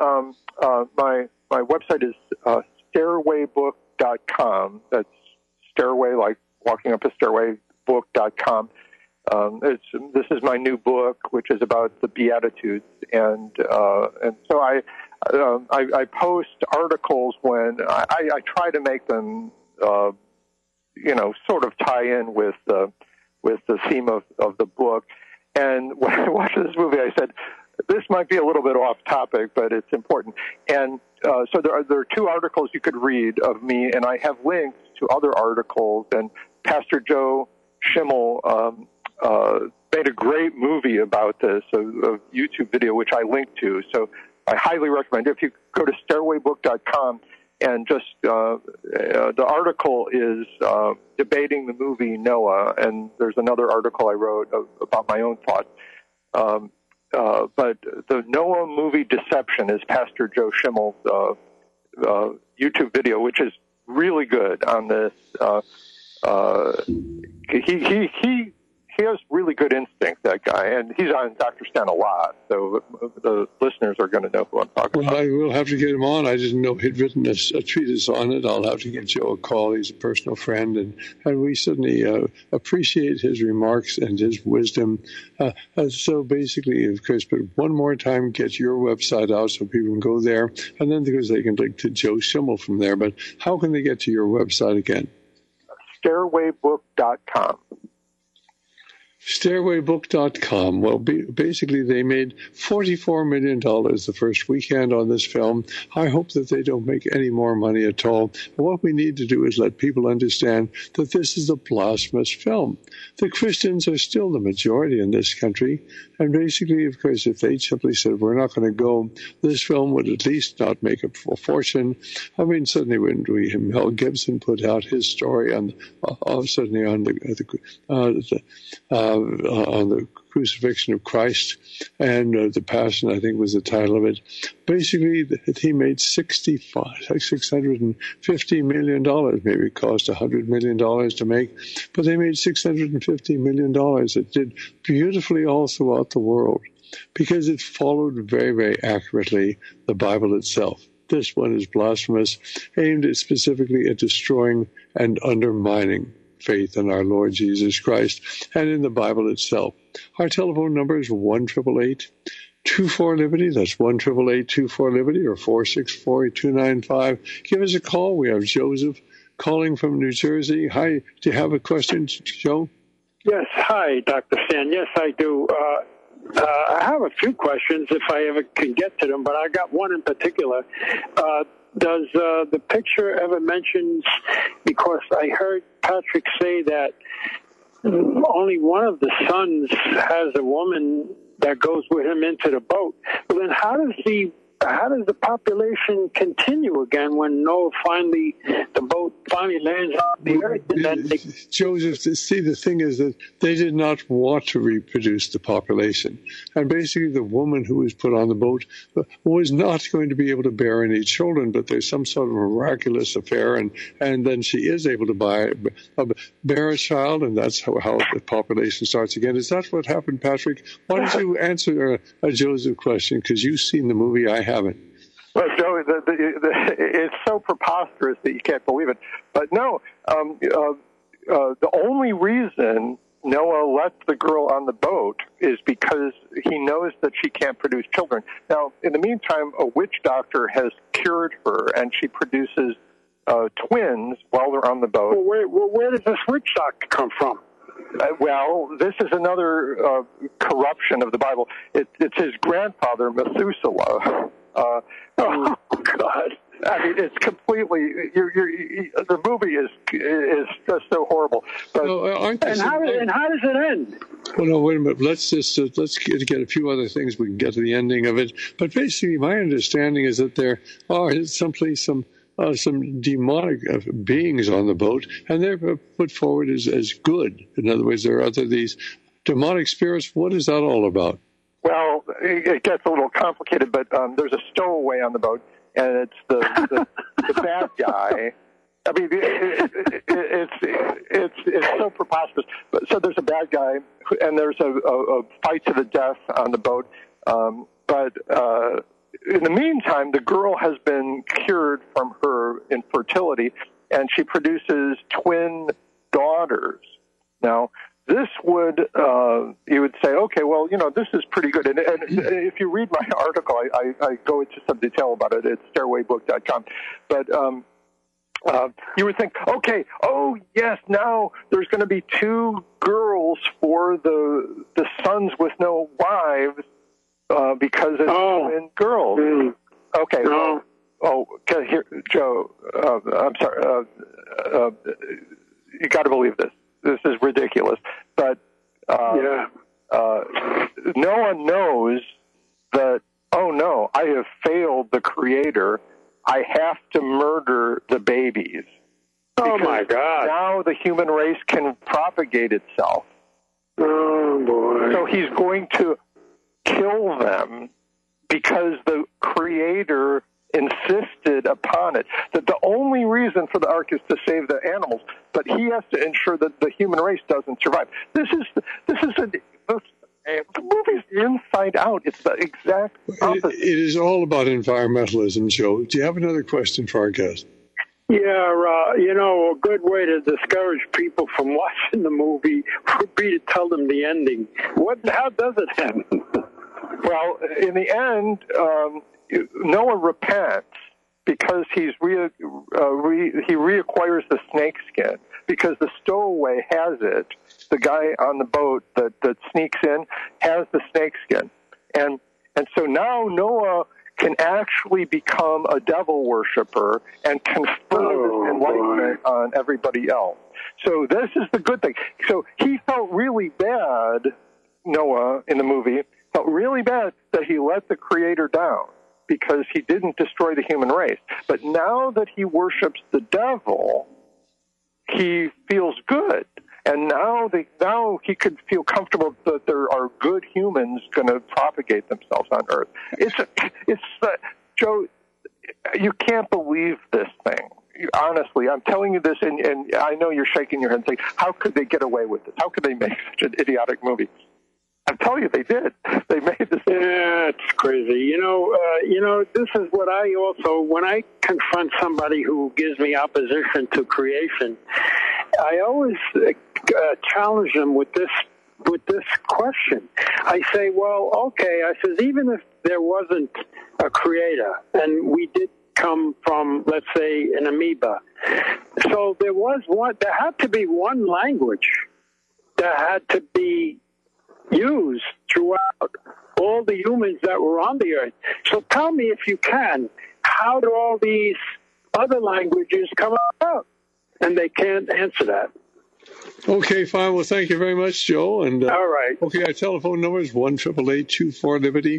my website is stairwaybook.com. That's stairway, like walking up a stairway, book.com. This is my new book, which is about the Beatitudes, and so I post articles when I try to make them, sort of tie in with the theme of the book. And when I watched this movie, I said, this might be a little bit off topic, but it's important. And so there are 2 articles you could read of me, and I have links to other articles. And Pastor Joe Schimmel made a great movie about this, a YouTube video, which I linked to. So I highly recommend it. If you go to stairwaybook.com and just the article is debating the movie Noah, and there's another article I wrote about my own thoughts. But the Noah movie Deception is Pastor Joe Schimmel's YouTube video, which is really good on this. He has really good instinct, that guy, and he's on Dr. Stan a lot, so the listeners are going to know who I'm talking about. I will have to get him on. I didn't know he'd written a treatise on it. I'll have to get Joe a call. He's a personal friend, and we certainly appreciate his remarks and his wisdom. So basically, of course, but one more time, get your website out so people can go there, and then because they can link to Joe Schimmel from there. But how can they get to your website again? Stairwaybook.com. Stairwaybook.com. Well, basically, they made $44 million the first weekend on this film. I hope that they don't make any more money at all. And what we need to do is let people understand that this is a blasphemous film. The Christians are still the majority in this country. And basically, of course, if they simply said, we're not going to go, this film would at least not make a fortune. I mean, certainly when Mel Gibson put out his story on the crucifixion of Christ, and the Passion, I think was the title of it. Basically, he made $650 million. Maybe it cost $100 million to make, but they made $650 million. It did beautifully all throughout the world because it followed very, very accurately the Bible itself. This one is blasphemous, aimed specifically at destroying and undermining faith in our Lord Jesus Christ and in the Bible itself. Our telephone number is 1-888-24-LIBERTY. That's 1-888-24-LIBERTY or 464-8295. Give us a call. We have Joseph calling from New Jersey. Hi. Do you have a question, Joe? Yes. Hi, Dr. Stan. Yes, I do. I have a few questions if I ever can get to them, but I got one in particular. Does the picture ever mention, because I heard Patrick say that only one of the sons has a woman that goes with him into the boat. Well, then how does the population continue again when Noah finally, the boat boat finally lands on the earth. And then Joseph, see, the thing is that they did not want to reproduce the population. And basically the woman who was put on the boat was not going to be able to bear any children, but there's some sort of miraculous affair, and then she is able to bear a child, and that's how the population starts again. Is that what happened, Patrick? Why don't you answer a Joseph question, because you've seen the movie, I haven't. Well, Joey, it's so preposterous that you can't believe it. But no, the only reason Noah lets the girl on the boat is because he knows that she can't produce children. Now, in the meantime, a witch doctor has cured her, and she produces twins while they're on the boat. Well, where does this witch doctor come from? Well, this is another corruption of the Bible. It's his grandfather, Methuselah. Oh, God. I mean, it's completely. The movie is just so horrible. But, and how does it end? Well, no, wait a minute. Let's get a few other things. We can get to the ending of it. But basically, my understanding is that there are some demonic beings on the boat, and they're put forward as good. In other words, there are these demonic spirits. What is that all about? Well, it gets a little complicated, but there's a stowaway on the boat, and it's the bad guy. I mean, it's so preposterous. So there's a bad guy, and there's a fight to the death on the boat. But in the meantime, the girl has been cured from her infertility, and she produces twin daughters. Now, this would, you would say, okay, well, this is pretty good. And if you read my article, I go into some detail about it at stairwaybook.com. But you would think, okay, oh, yes, now there's going to be two girls for the sons with no wives because it's twin girls. Mm. Okay. No. Okay, here, Joe, I'm sorry. You got to believe this. This is ridiculous. But no one knows that, oh, no, I have failed the Creator. I have to murder the babies. Oh, my God. Now the human race can propagate itself. Oh, boy. So he's going to kill them because the Creator insisted upon it. That the only reason for the ark is to save the animals, but he has to ensure that the human race doesn't survive. The movie's inside out. It's the exact opposite. It is all about environmentalism, Joe. Do you have another question for our guest? Yeah, a good way to discourage people from watching the movie would be to tell them the ending. How does it end? Well, in the end, Noah repents because he reacquires the snake skin because the stowaway has it. The guy on the boat that sneaks in has the snake skin, and so now Noah can actually become a devil worshiper and confer this enlightenment on everybody else. So this is the good thing. So he felt really bad, Noah, in the movie, felt really bad that he let the Creator down because he didn't destroy the human race. But now that he worships the devil, he feels good. And now he could feel comfortable that there are good humans going to propagate themselves on Earth. Joe, you can't believe this thing. Honestly, I'm telling you this, and I know you're shaking your head and saying, how could they get away with this? How could they make such an idiotic movie? I'm telling you, they did. They made this. Yeah, it's crazy. This is what I also, when I confront somebody who gives me opposition to creation, I always challenge them with this question. I say, well, okay. I says, even if there wasn't a creator and we did come from, let's say, an amoeba, so there had to be one language that had to be used throughout all the humans that were on the earth. So tell me, if you can, how do all these other languages come about? And they can't answer that. Okay, fine. Well, thank you very much, Joe. And all right. Okay, our telephone number is 1-888-24-LIBERTY,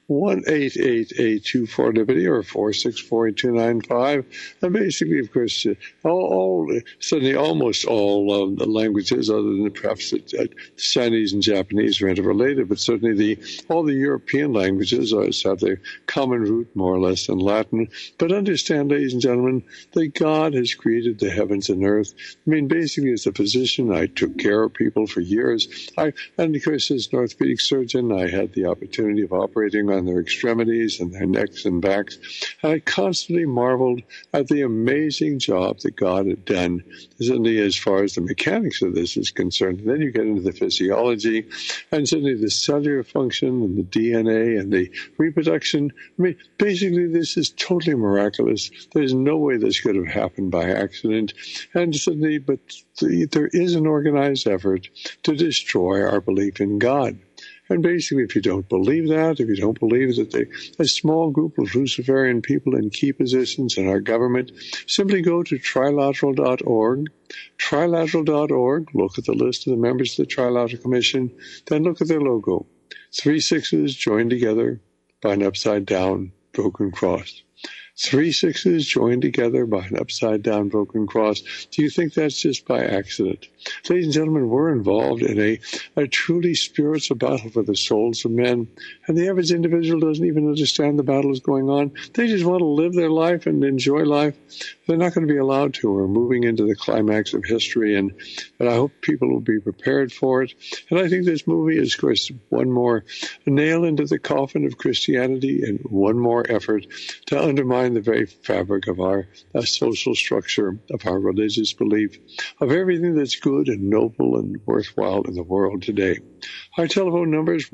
1-888-24-LIBERTY or 464-8295. And basically, of course, certainly almost all the languages, other than perhaps Chinese and Japanese, are interrelated, but certainly all the European languages have their common root, more or less, in Latin. But understand, ladies and gentlemen, that God has created the heavens and earth. I mean, basically, as a physician, I took care of people for years. And of course, as an orthopedic surgeon, I had the opportunity of operating on their extremities and their necks and backs. And I constantly marveled at the amazing job that God had done, certainly as far as the mechanics of this is concerned. And then you get into the physiology and certainly the cellular function and the DNA and the reproduction. I mean, basically, this is totally miraculous. There's no way this could have happened by accident. And certainly, but there is an organized effort to destroy our belief in God. And basically, if you don't believe that, if you don't believe that a small group of Luciferian people in key positions in our government, simply go to trilateral.org. Trilateral.org, look at the list of the members of the Trilateral Commission, then look at their logo. 3 sixes joined together by an upside-down broken cross. 3 sixes joined together by an upside-down broken cross. Do you think that's just by accident? Ladies and gentlemen, we're involved in a truly spiritual battle for the souls of men, and the average individual doesn't even understand the battle is going on. They just want to live their life and enjoy life. They're not going to be allowed to. We're moving into the climax of history, and I hope people will be prepared for it. And I think this movie is, of course, one more nail into the coffin of Christianity and one more effort to undermine the very fabric of our social structure, of our religious belief, of everything that's good and noble and worthwhile in the world today. Our telephone number is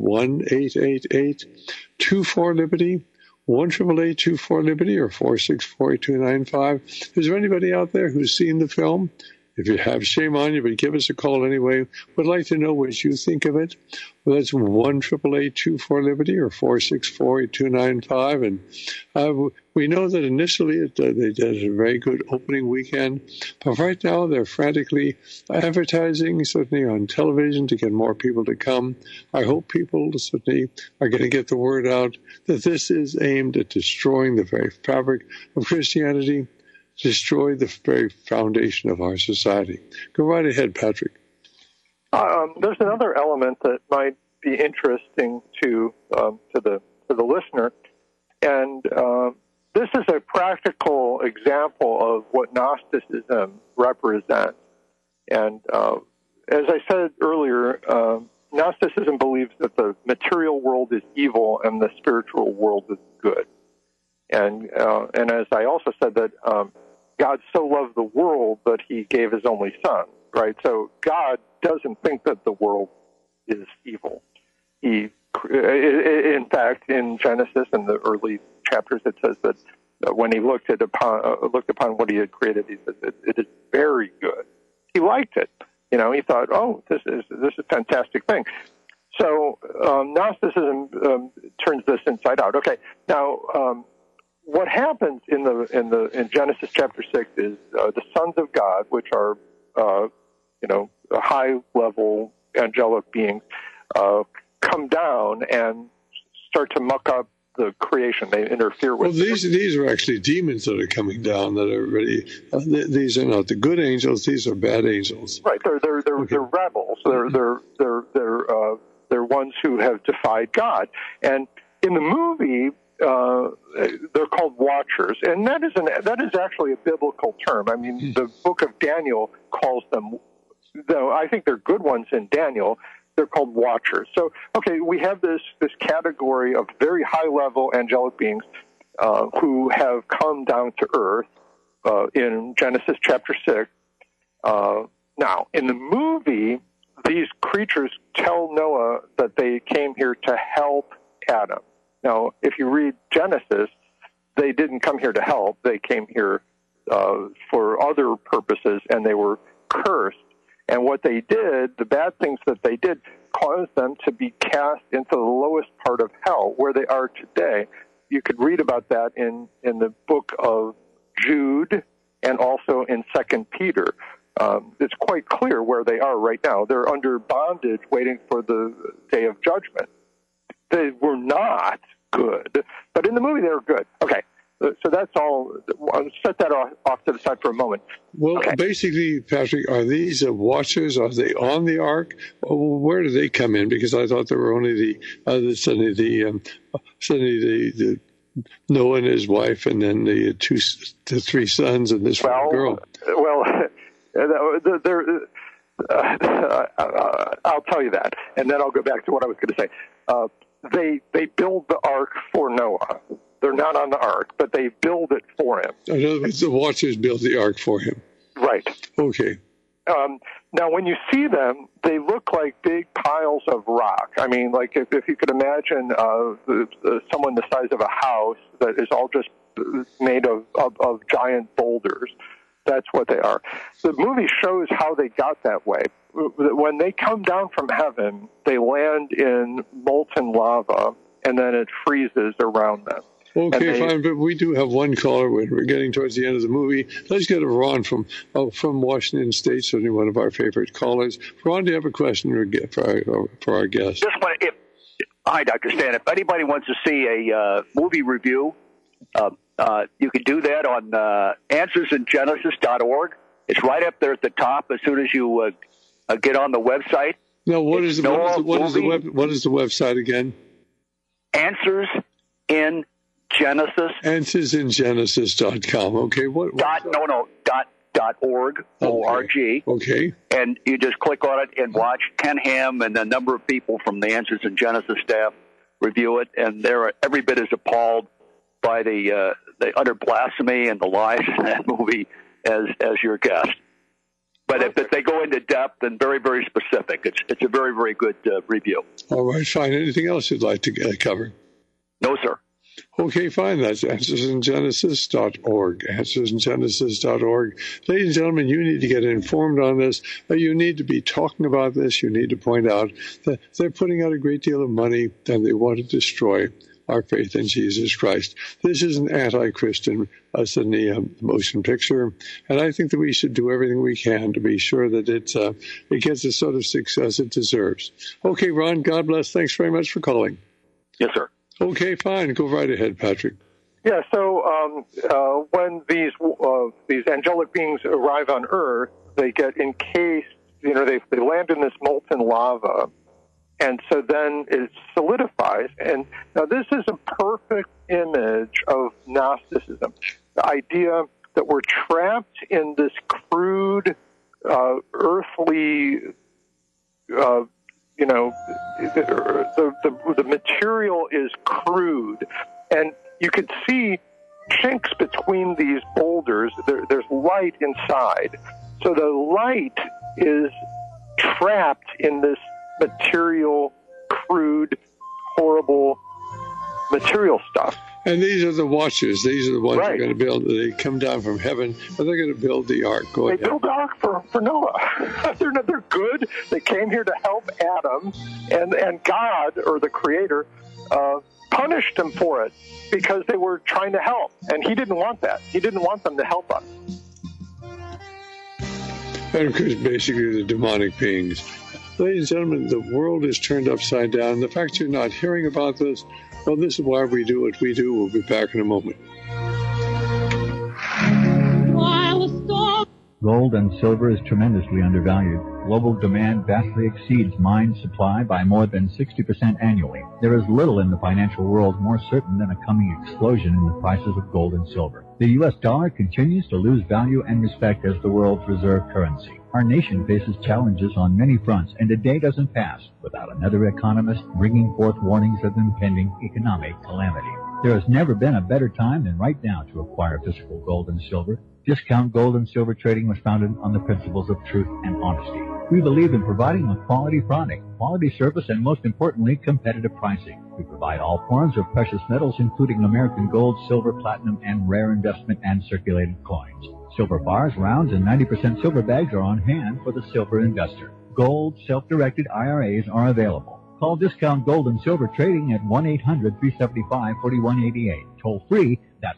1-888-24-LIBERTY, 1-888-24-LIBERTY, or 464-8295. Is there anybody out there who's seen the film? If you have, shame on you, but give us a call anyway. We'd like to know what you think of it. Well, that's 1-888-24-LIBERTY or 464-8295. And we know that initially they did a very good opening weekend. But right now they're frantically advertising, certainly on television, to get more people to come. I hope people certainly are going to get the word out that this is aimed at destroying the very fabric of Christianity, destroy the very foundation of our society. Go right ahead, Patrick. There's another element that might be interesting to the listener, and this is a practical example of what Gnosticism represents. And as I said earlier, Gnosticism believes that the material world is evil and the spiritual world is good. And as I also said that God so loved the world that he gave his only son, right? So God doesn't think that the world is evil. In fact, in Genesis, in the early chapters, it says that when he looked upon what he had created, he said it is very good. He liked it. You know, he thought, oh, this is a fantastic thing. So Gnosticism turns this inside out. Okay, now what happens in Genesis chapter 6 is the sons of God, which are high level angelic beings, come down and start to muck up the creation. They interfere with. Well, these are actually demons that are coming down. That are really these are not the good angels. These are bad angels. Right. They're rebels. They're ones who have defied God. And in the movie, they're called Watchers, and that is actually a biblical term. I mean, the book of Daniel calls them, though I think they're good ones in Daniel, they're called Watchers. So, okay, we have this category of very high-level angelic beings who have come down to earth in Genesis chapter 6. Now, in the movie, these creatures tell Noah that they came here to help Adam. Now, if you read Genesis, they didn't come here to help. They came here for other purposes, and they were cursed. And what they did, the bad things that they did, caused them to be cast into the lowest part of hell, where they are today. You could read about that in the book of Jude and also in 2 Peter. It's quite clear where they are right now. They're under bondage waiting for the day of judgment. They were not good, but in the movie they were good. Okay. So that's all. I'll set that off to the side for a moment. Well, basically, Patrick, are these watchers? Are they on the ark? Where do they come in? Because I thought there were only the Noah and his wife, and then the three sons, and this one girl. Well, I'll tell you that, and then I'll go back to what I was going to say. They build the ark for Noah. They're not on the ark, but they build it for him. In other words, the watchers build the ark for him. Right. Okay. Now, when you see them, they look like big piles of rock. I mean, like if you could imagine someone the size of a house that is all just made of giant boulders. That's what they are. The movie shows how they got that way. When they come down from heaven, they land in molten lava, and then it freezes around them. Okay, fine, but we do have one caller. We're getting towards the end of the movie. Let's get a Ron from Washington State, certainly one of our favorite callers. Ron, do you have a question for our guest? Just want to, hi, Dr. Stan. If anybody wants to see a movie review, you can do that on answersingenesis.org. It's right up there at the top as soon as you get on the website. No, what is the website again? Answers in Genesis. Answersingenesis.com. Okay. .org. O-R-G. Okay. And you just click on it and watch Ken Ham and a number of people from the Answers in Genesis staff review it, and they're every bit as appalled by the utter blasphemy and the lies in that movie as your guest. But if they go into depth and very, very specific, it's a very, very good review. All right, fine. Anything else you'd like to cover? No, sir. Okay, fine. That's answersingenesis.org. Answersingenesis.org. Ladies and gentlemen, you need to get informed on this. You need to be talking about this. You need to point out that they're putting out a great deal of money and they want to destroy our faith in Jesus Christ. This is an anti-Christian motion picture, and I think that we should do everything we can to be sure that it gets the sort of success it deserves. Okay, Ron, God bless. Thanks very much for calling. Yes, sir. Okay, fine. Go right ahead, Patrick. Yeah, so when these angelic beings arrive on Earth, they get encased, they land in this molten lava, and so then it solidifies. And now this is a perfect image of Gnosticism, the idea that we're trapped in this crude, earthly, the material is crude, and you could see chinks between these boulders. There's light inside, so the light is trapped in this material, crude, horrible material stuff. And these are the watchers. These are the ones that are going to build. They come down from heaven, and they're going to build the ark. They build the ark for Noah. They're good. They came here to help Adam, and God, or the Creator, punished them for it because they were trying to help, and He didn't want that. He didn't want them to help us. And of course, basically, the demonic beings. Ladies and gentlemen, the world is turned upside down. The fact you're not hearing about this, well, this is why we do what we do. We'll be back in a moment. Gold and silver is tremendously undervalued. Global demand vastly exceeds mine supply by more than 60% annually. There is little in the financial world more certain than a coming explosion in the prices of gold and silver. The U.S. dollar continues to lose value and respect as the world's reserve currency. Our nation faces challenges on many fronts, and a day doesn't pass without another economist bringing forth warnings of impending economic calamity. There has never been a better time than right now to acquire physical gold and silver. Discount Gold and Silver Trading was founded on the principles of truth and honesty. We believe in providing a quality product, quality service, and most importantly, competitive pricing. We provide all forms of precious metals, including American gold, silver, platinum, and rare investment and circulated coins. Silver bars, rounds, and 90% silver bags are on hand for the silver investor. Gold, self-directed IRAs are available. Call Discount Gold and Silver Trading at 1-800-375-4188. Toll free, that's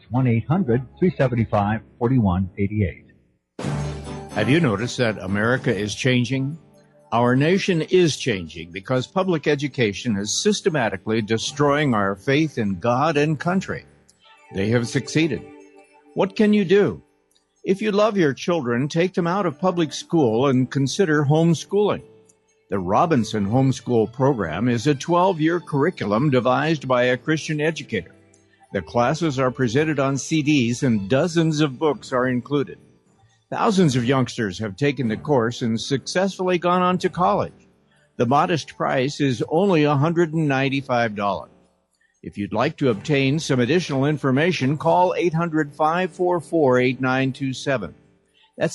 1-800-375-4188. Have you noticed that America is changing? Our nation is changing because public education is systematically destroying our faith in God and country. They have succeeded. What can you do? If you love your children, take them out of public school and consider homeschooling. The Robinson Homeschool Program is a 12-year curriculum devised by a Christian educator. The classes are presented on CDs and dozens of books are included. Thousands of youngsters have taken the course and successfully gone on to college. The modest price is only $195. If you'd like to obtain some additional information, call 800-544-8927. That's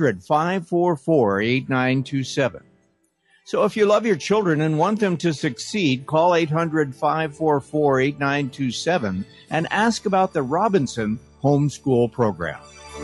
800-544-8927. So if you love your children and want them to succeed, call 800-544-8927 and ask about the Robinson Homeschool Program.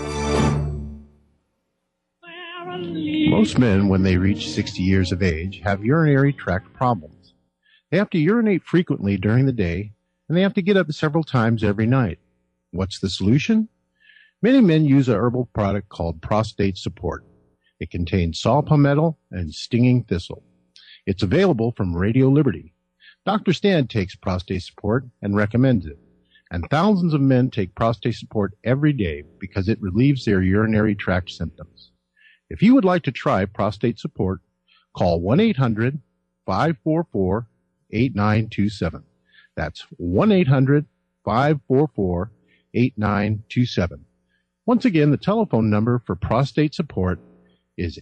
Most men, when they reach 60 years of age, have urinary tract problems. They have to urinate frequently during the day, and they have to get up several times every night. What's the solution? Many men use a herbal product called Prostate Support. It contains saw palmetto and stinging thistle. It's available from Radio Liberty. Dr. Stan takes Prostate Support and recommends it. And thousands of men take Prostate Support every day because it relieves their urinary tract symptoms. If you would like to try Prostate Support, call 1-800-544-8927. That's 1-800-544-8927. Once again, the telephone number for Prostate Support is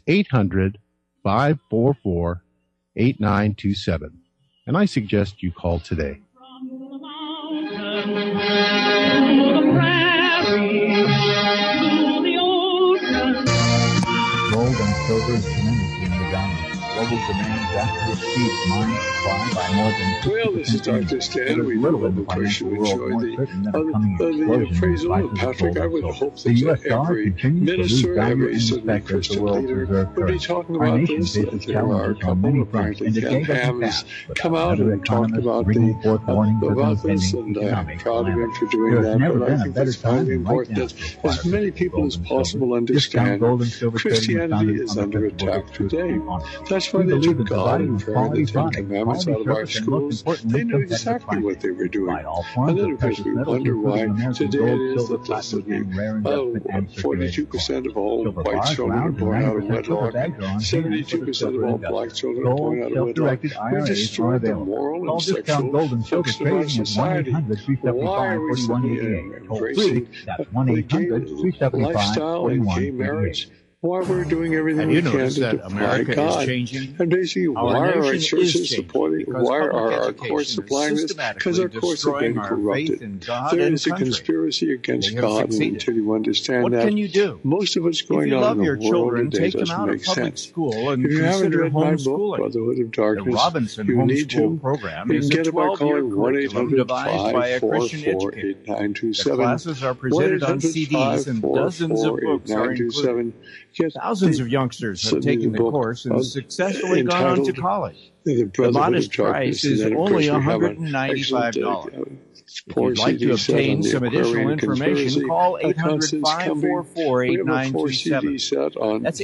800-544-8927. And I suggest you call today. Gold and silver is tremendously undervalued. Global demand vastly exceeds mine supply by more than 50%. Well, this is Dr. Stan. We little know in the of course you financial world enjoy more certain than a coming the explosion appraisal in of prices of Patrick. gold I and would silver. hope The U.S. that dollar every continues to lose minister, value every in certainly respect as the Christian world's leader reserve would be currency. talking Our about nation this. faces There are a challenges on couple many of fronts, frankly and the Ken day doesn't Ham has pass come without out other and talked economists about bringing forth warnings of about this, impending and I'm economic proud of him calamity. for doing There has that. never But I been a think better it's highly time than right important now that to acquire as many gold people and as silver. possible Discount understand gold and silver trading was Christianity founded is on the under principle attack of truth today. and honor. That's why We they believe took that the God value and of prayer and quality the Ten products, Commandments quality out of our service, and most schools. importantly, They knew competitive exactly pricing. what they were doing. Provide all And forms then, of of course, precious we metals, wonder including why American today gold, it is silver, that platinum, and rare investment and circulating 42% of all silver white bars, children are rounds, born and out of 90% silver wedlock. bags are on hand for the 72% of silver all investor. black children are Gold, born out of wedlock. self-directed We've IRAs are destroyed the available. moral Call and discount sexual gold and silver function of our trading at society. Why are we suddenly 1-800-375-4188. Toll embracing free, that's the gay lifestyle and gay 1-800-375-4188. marriage? Why we're doing everything Have we you can noticed to that defy America is God. changing? And basically, Our why are our nation is churches changing supporting, because why public are our education courts is supplying this? Because our systematically courts have been destroying our faith in corrupted. God There and is a country. conspiracy against They have God, and succeeded. until you understand What that, can you do? most of what's If going you on love in your the world children, today take them doesn't out make of public sense. school and If you haven't consider read my book, homeschooling. Brotherhood of The Darkness, Robinson you need Homeschool to. Program You is can a get it by 12-year calling curriculum devised by a Christian educator. The 1-800-544-8927. classes are presented on CDs and dozens of books are included. Thousands of youngsters have taken the course and successfully gone on to college. The modest price is only $195. If you'd like to obtain some additional information, call 800-544-8927. That's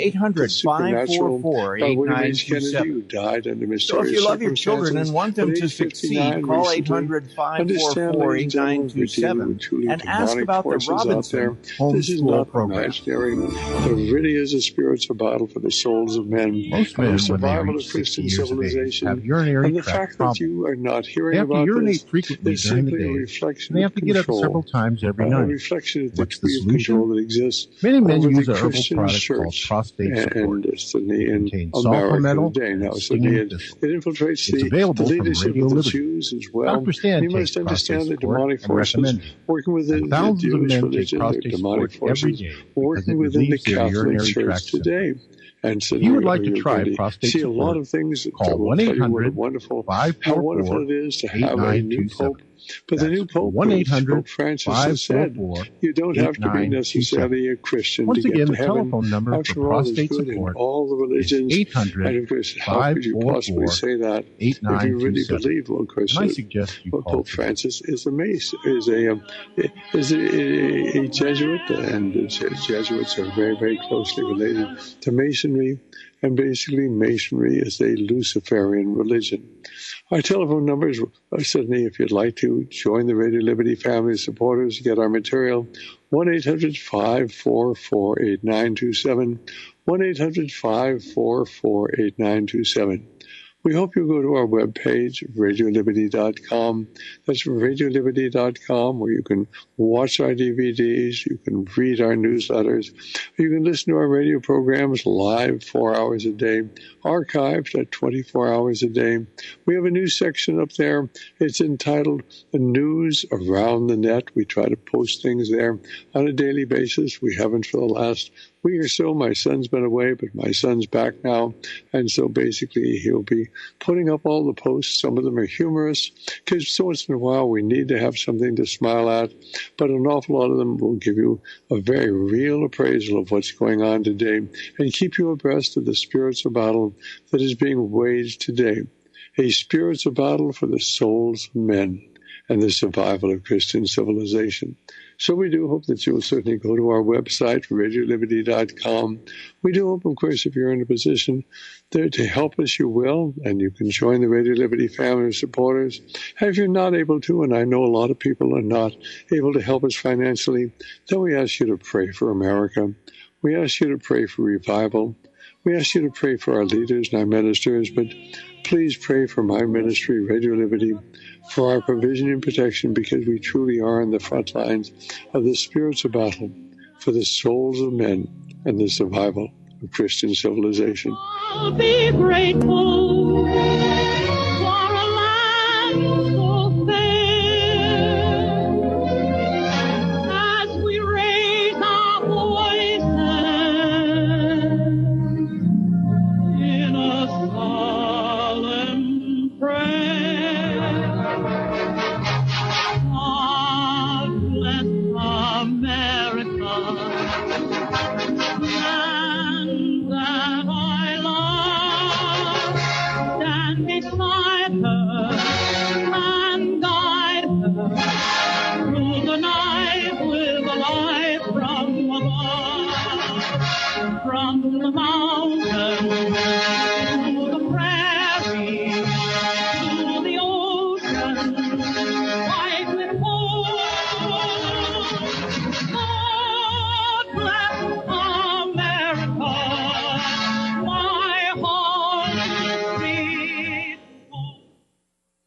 800-544-8927. So if you love your children and want them to succeed, call 800-544-8927 and ask about the Robinson Homeschool Program. There really is a spiritual battle for the souls of men. Most and men, the survival when they of reach 60 Christian years of age, civilization. have urinary And the tract fact that problems. you are not hearing They have to about urinate this frequently is during the simply a day, reflection and they have of to get up control. several times every A night. reflection of the What's the degree of solution? control that exists Many men over use the a herbal Christian product called church Prostate Support. and destiny in Contains saw America palmetto today. Now, and so stinging it thistle. infiltrates It's the available from leadership Radio of the Liberty. Jews as well. Dr. Stan You takes must understand prostate the support demonic and forces recommends it. working within And the thousands of Jewish men take religion, the prostate demonic support every forces day because working it within the relieves their Catholic urinary Church tract today. And so If you would like to you're try going to prostate see a lot support, of things that call will tell you what a wonderful, how wonderful it is to have a new 1-800-544-8927. pope. But the new pope, Pope Francis has said, you don't have to be necessarily a Christian Once to get again, to the heaven. telephone number After for all, there's prostate good in support all the religions. is 800 And of course, how could you possibly say that if you really believe, well, of course, And I suggest you call Pope Francis is a Jesuit, and the Jesuits are very, very closely related to Masonry. and basically Masonry is a Luciferian religion. Our telephone numbers, certainly if you'd like to join the Radio Liberty family of supporters, get our material, 1-800-544-8927, 1-800-544-8927. We hope you'll go to our webpage, radioliberty.com. That's radioliberty.com, where you can watch our DVDs, you can read our newsletters, you can listen to our radio programs live 4 hours a day, archived at 24 hours a day. We have a news section up there. It's entitled News Around the Net. We try to post things there on a daily basis. We haven't for the last week or so. My son's been away, but my son's back now. And so basically he'll be putting up all the posts. Some of them are humorous, because so once in a while we need to have something to smile at. But an awful lot of them will give you a very real appraisal of what's going on today and keep you abreast of the spiritual battle that is being waged today. A spiritual battle for the souls of men and the survival of Christian civilization. So we do hope that you'll certainly go to our website, radioliberty.com. We do hope, of course, if you're in a position there to help us, you will, and you can join the Radio Liberty family of supporters. And if you're not able to, and I know a lot of people are not able to help us financially, then we ask you to pray for America. We ask you to pray for revival. We ask you to pray for our leaders and our ministers, but please pray for my ministry, Radio Liberty, for our provision and protection, because we truly are on the front lines of the spiritual battle for the souls of men and the survival of Christian civilization. I'll be grateful for a land so fair as we raise our voices in a solemn prayer. God bless America, and that I love, stand beside her and guide her through the night with a light from above, from the mountain.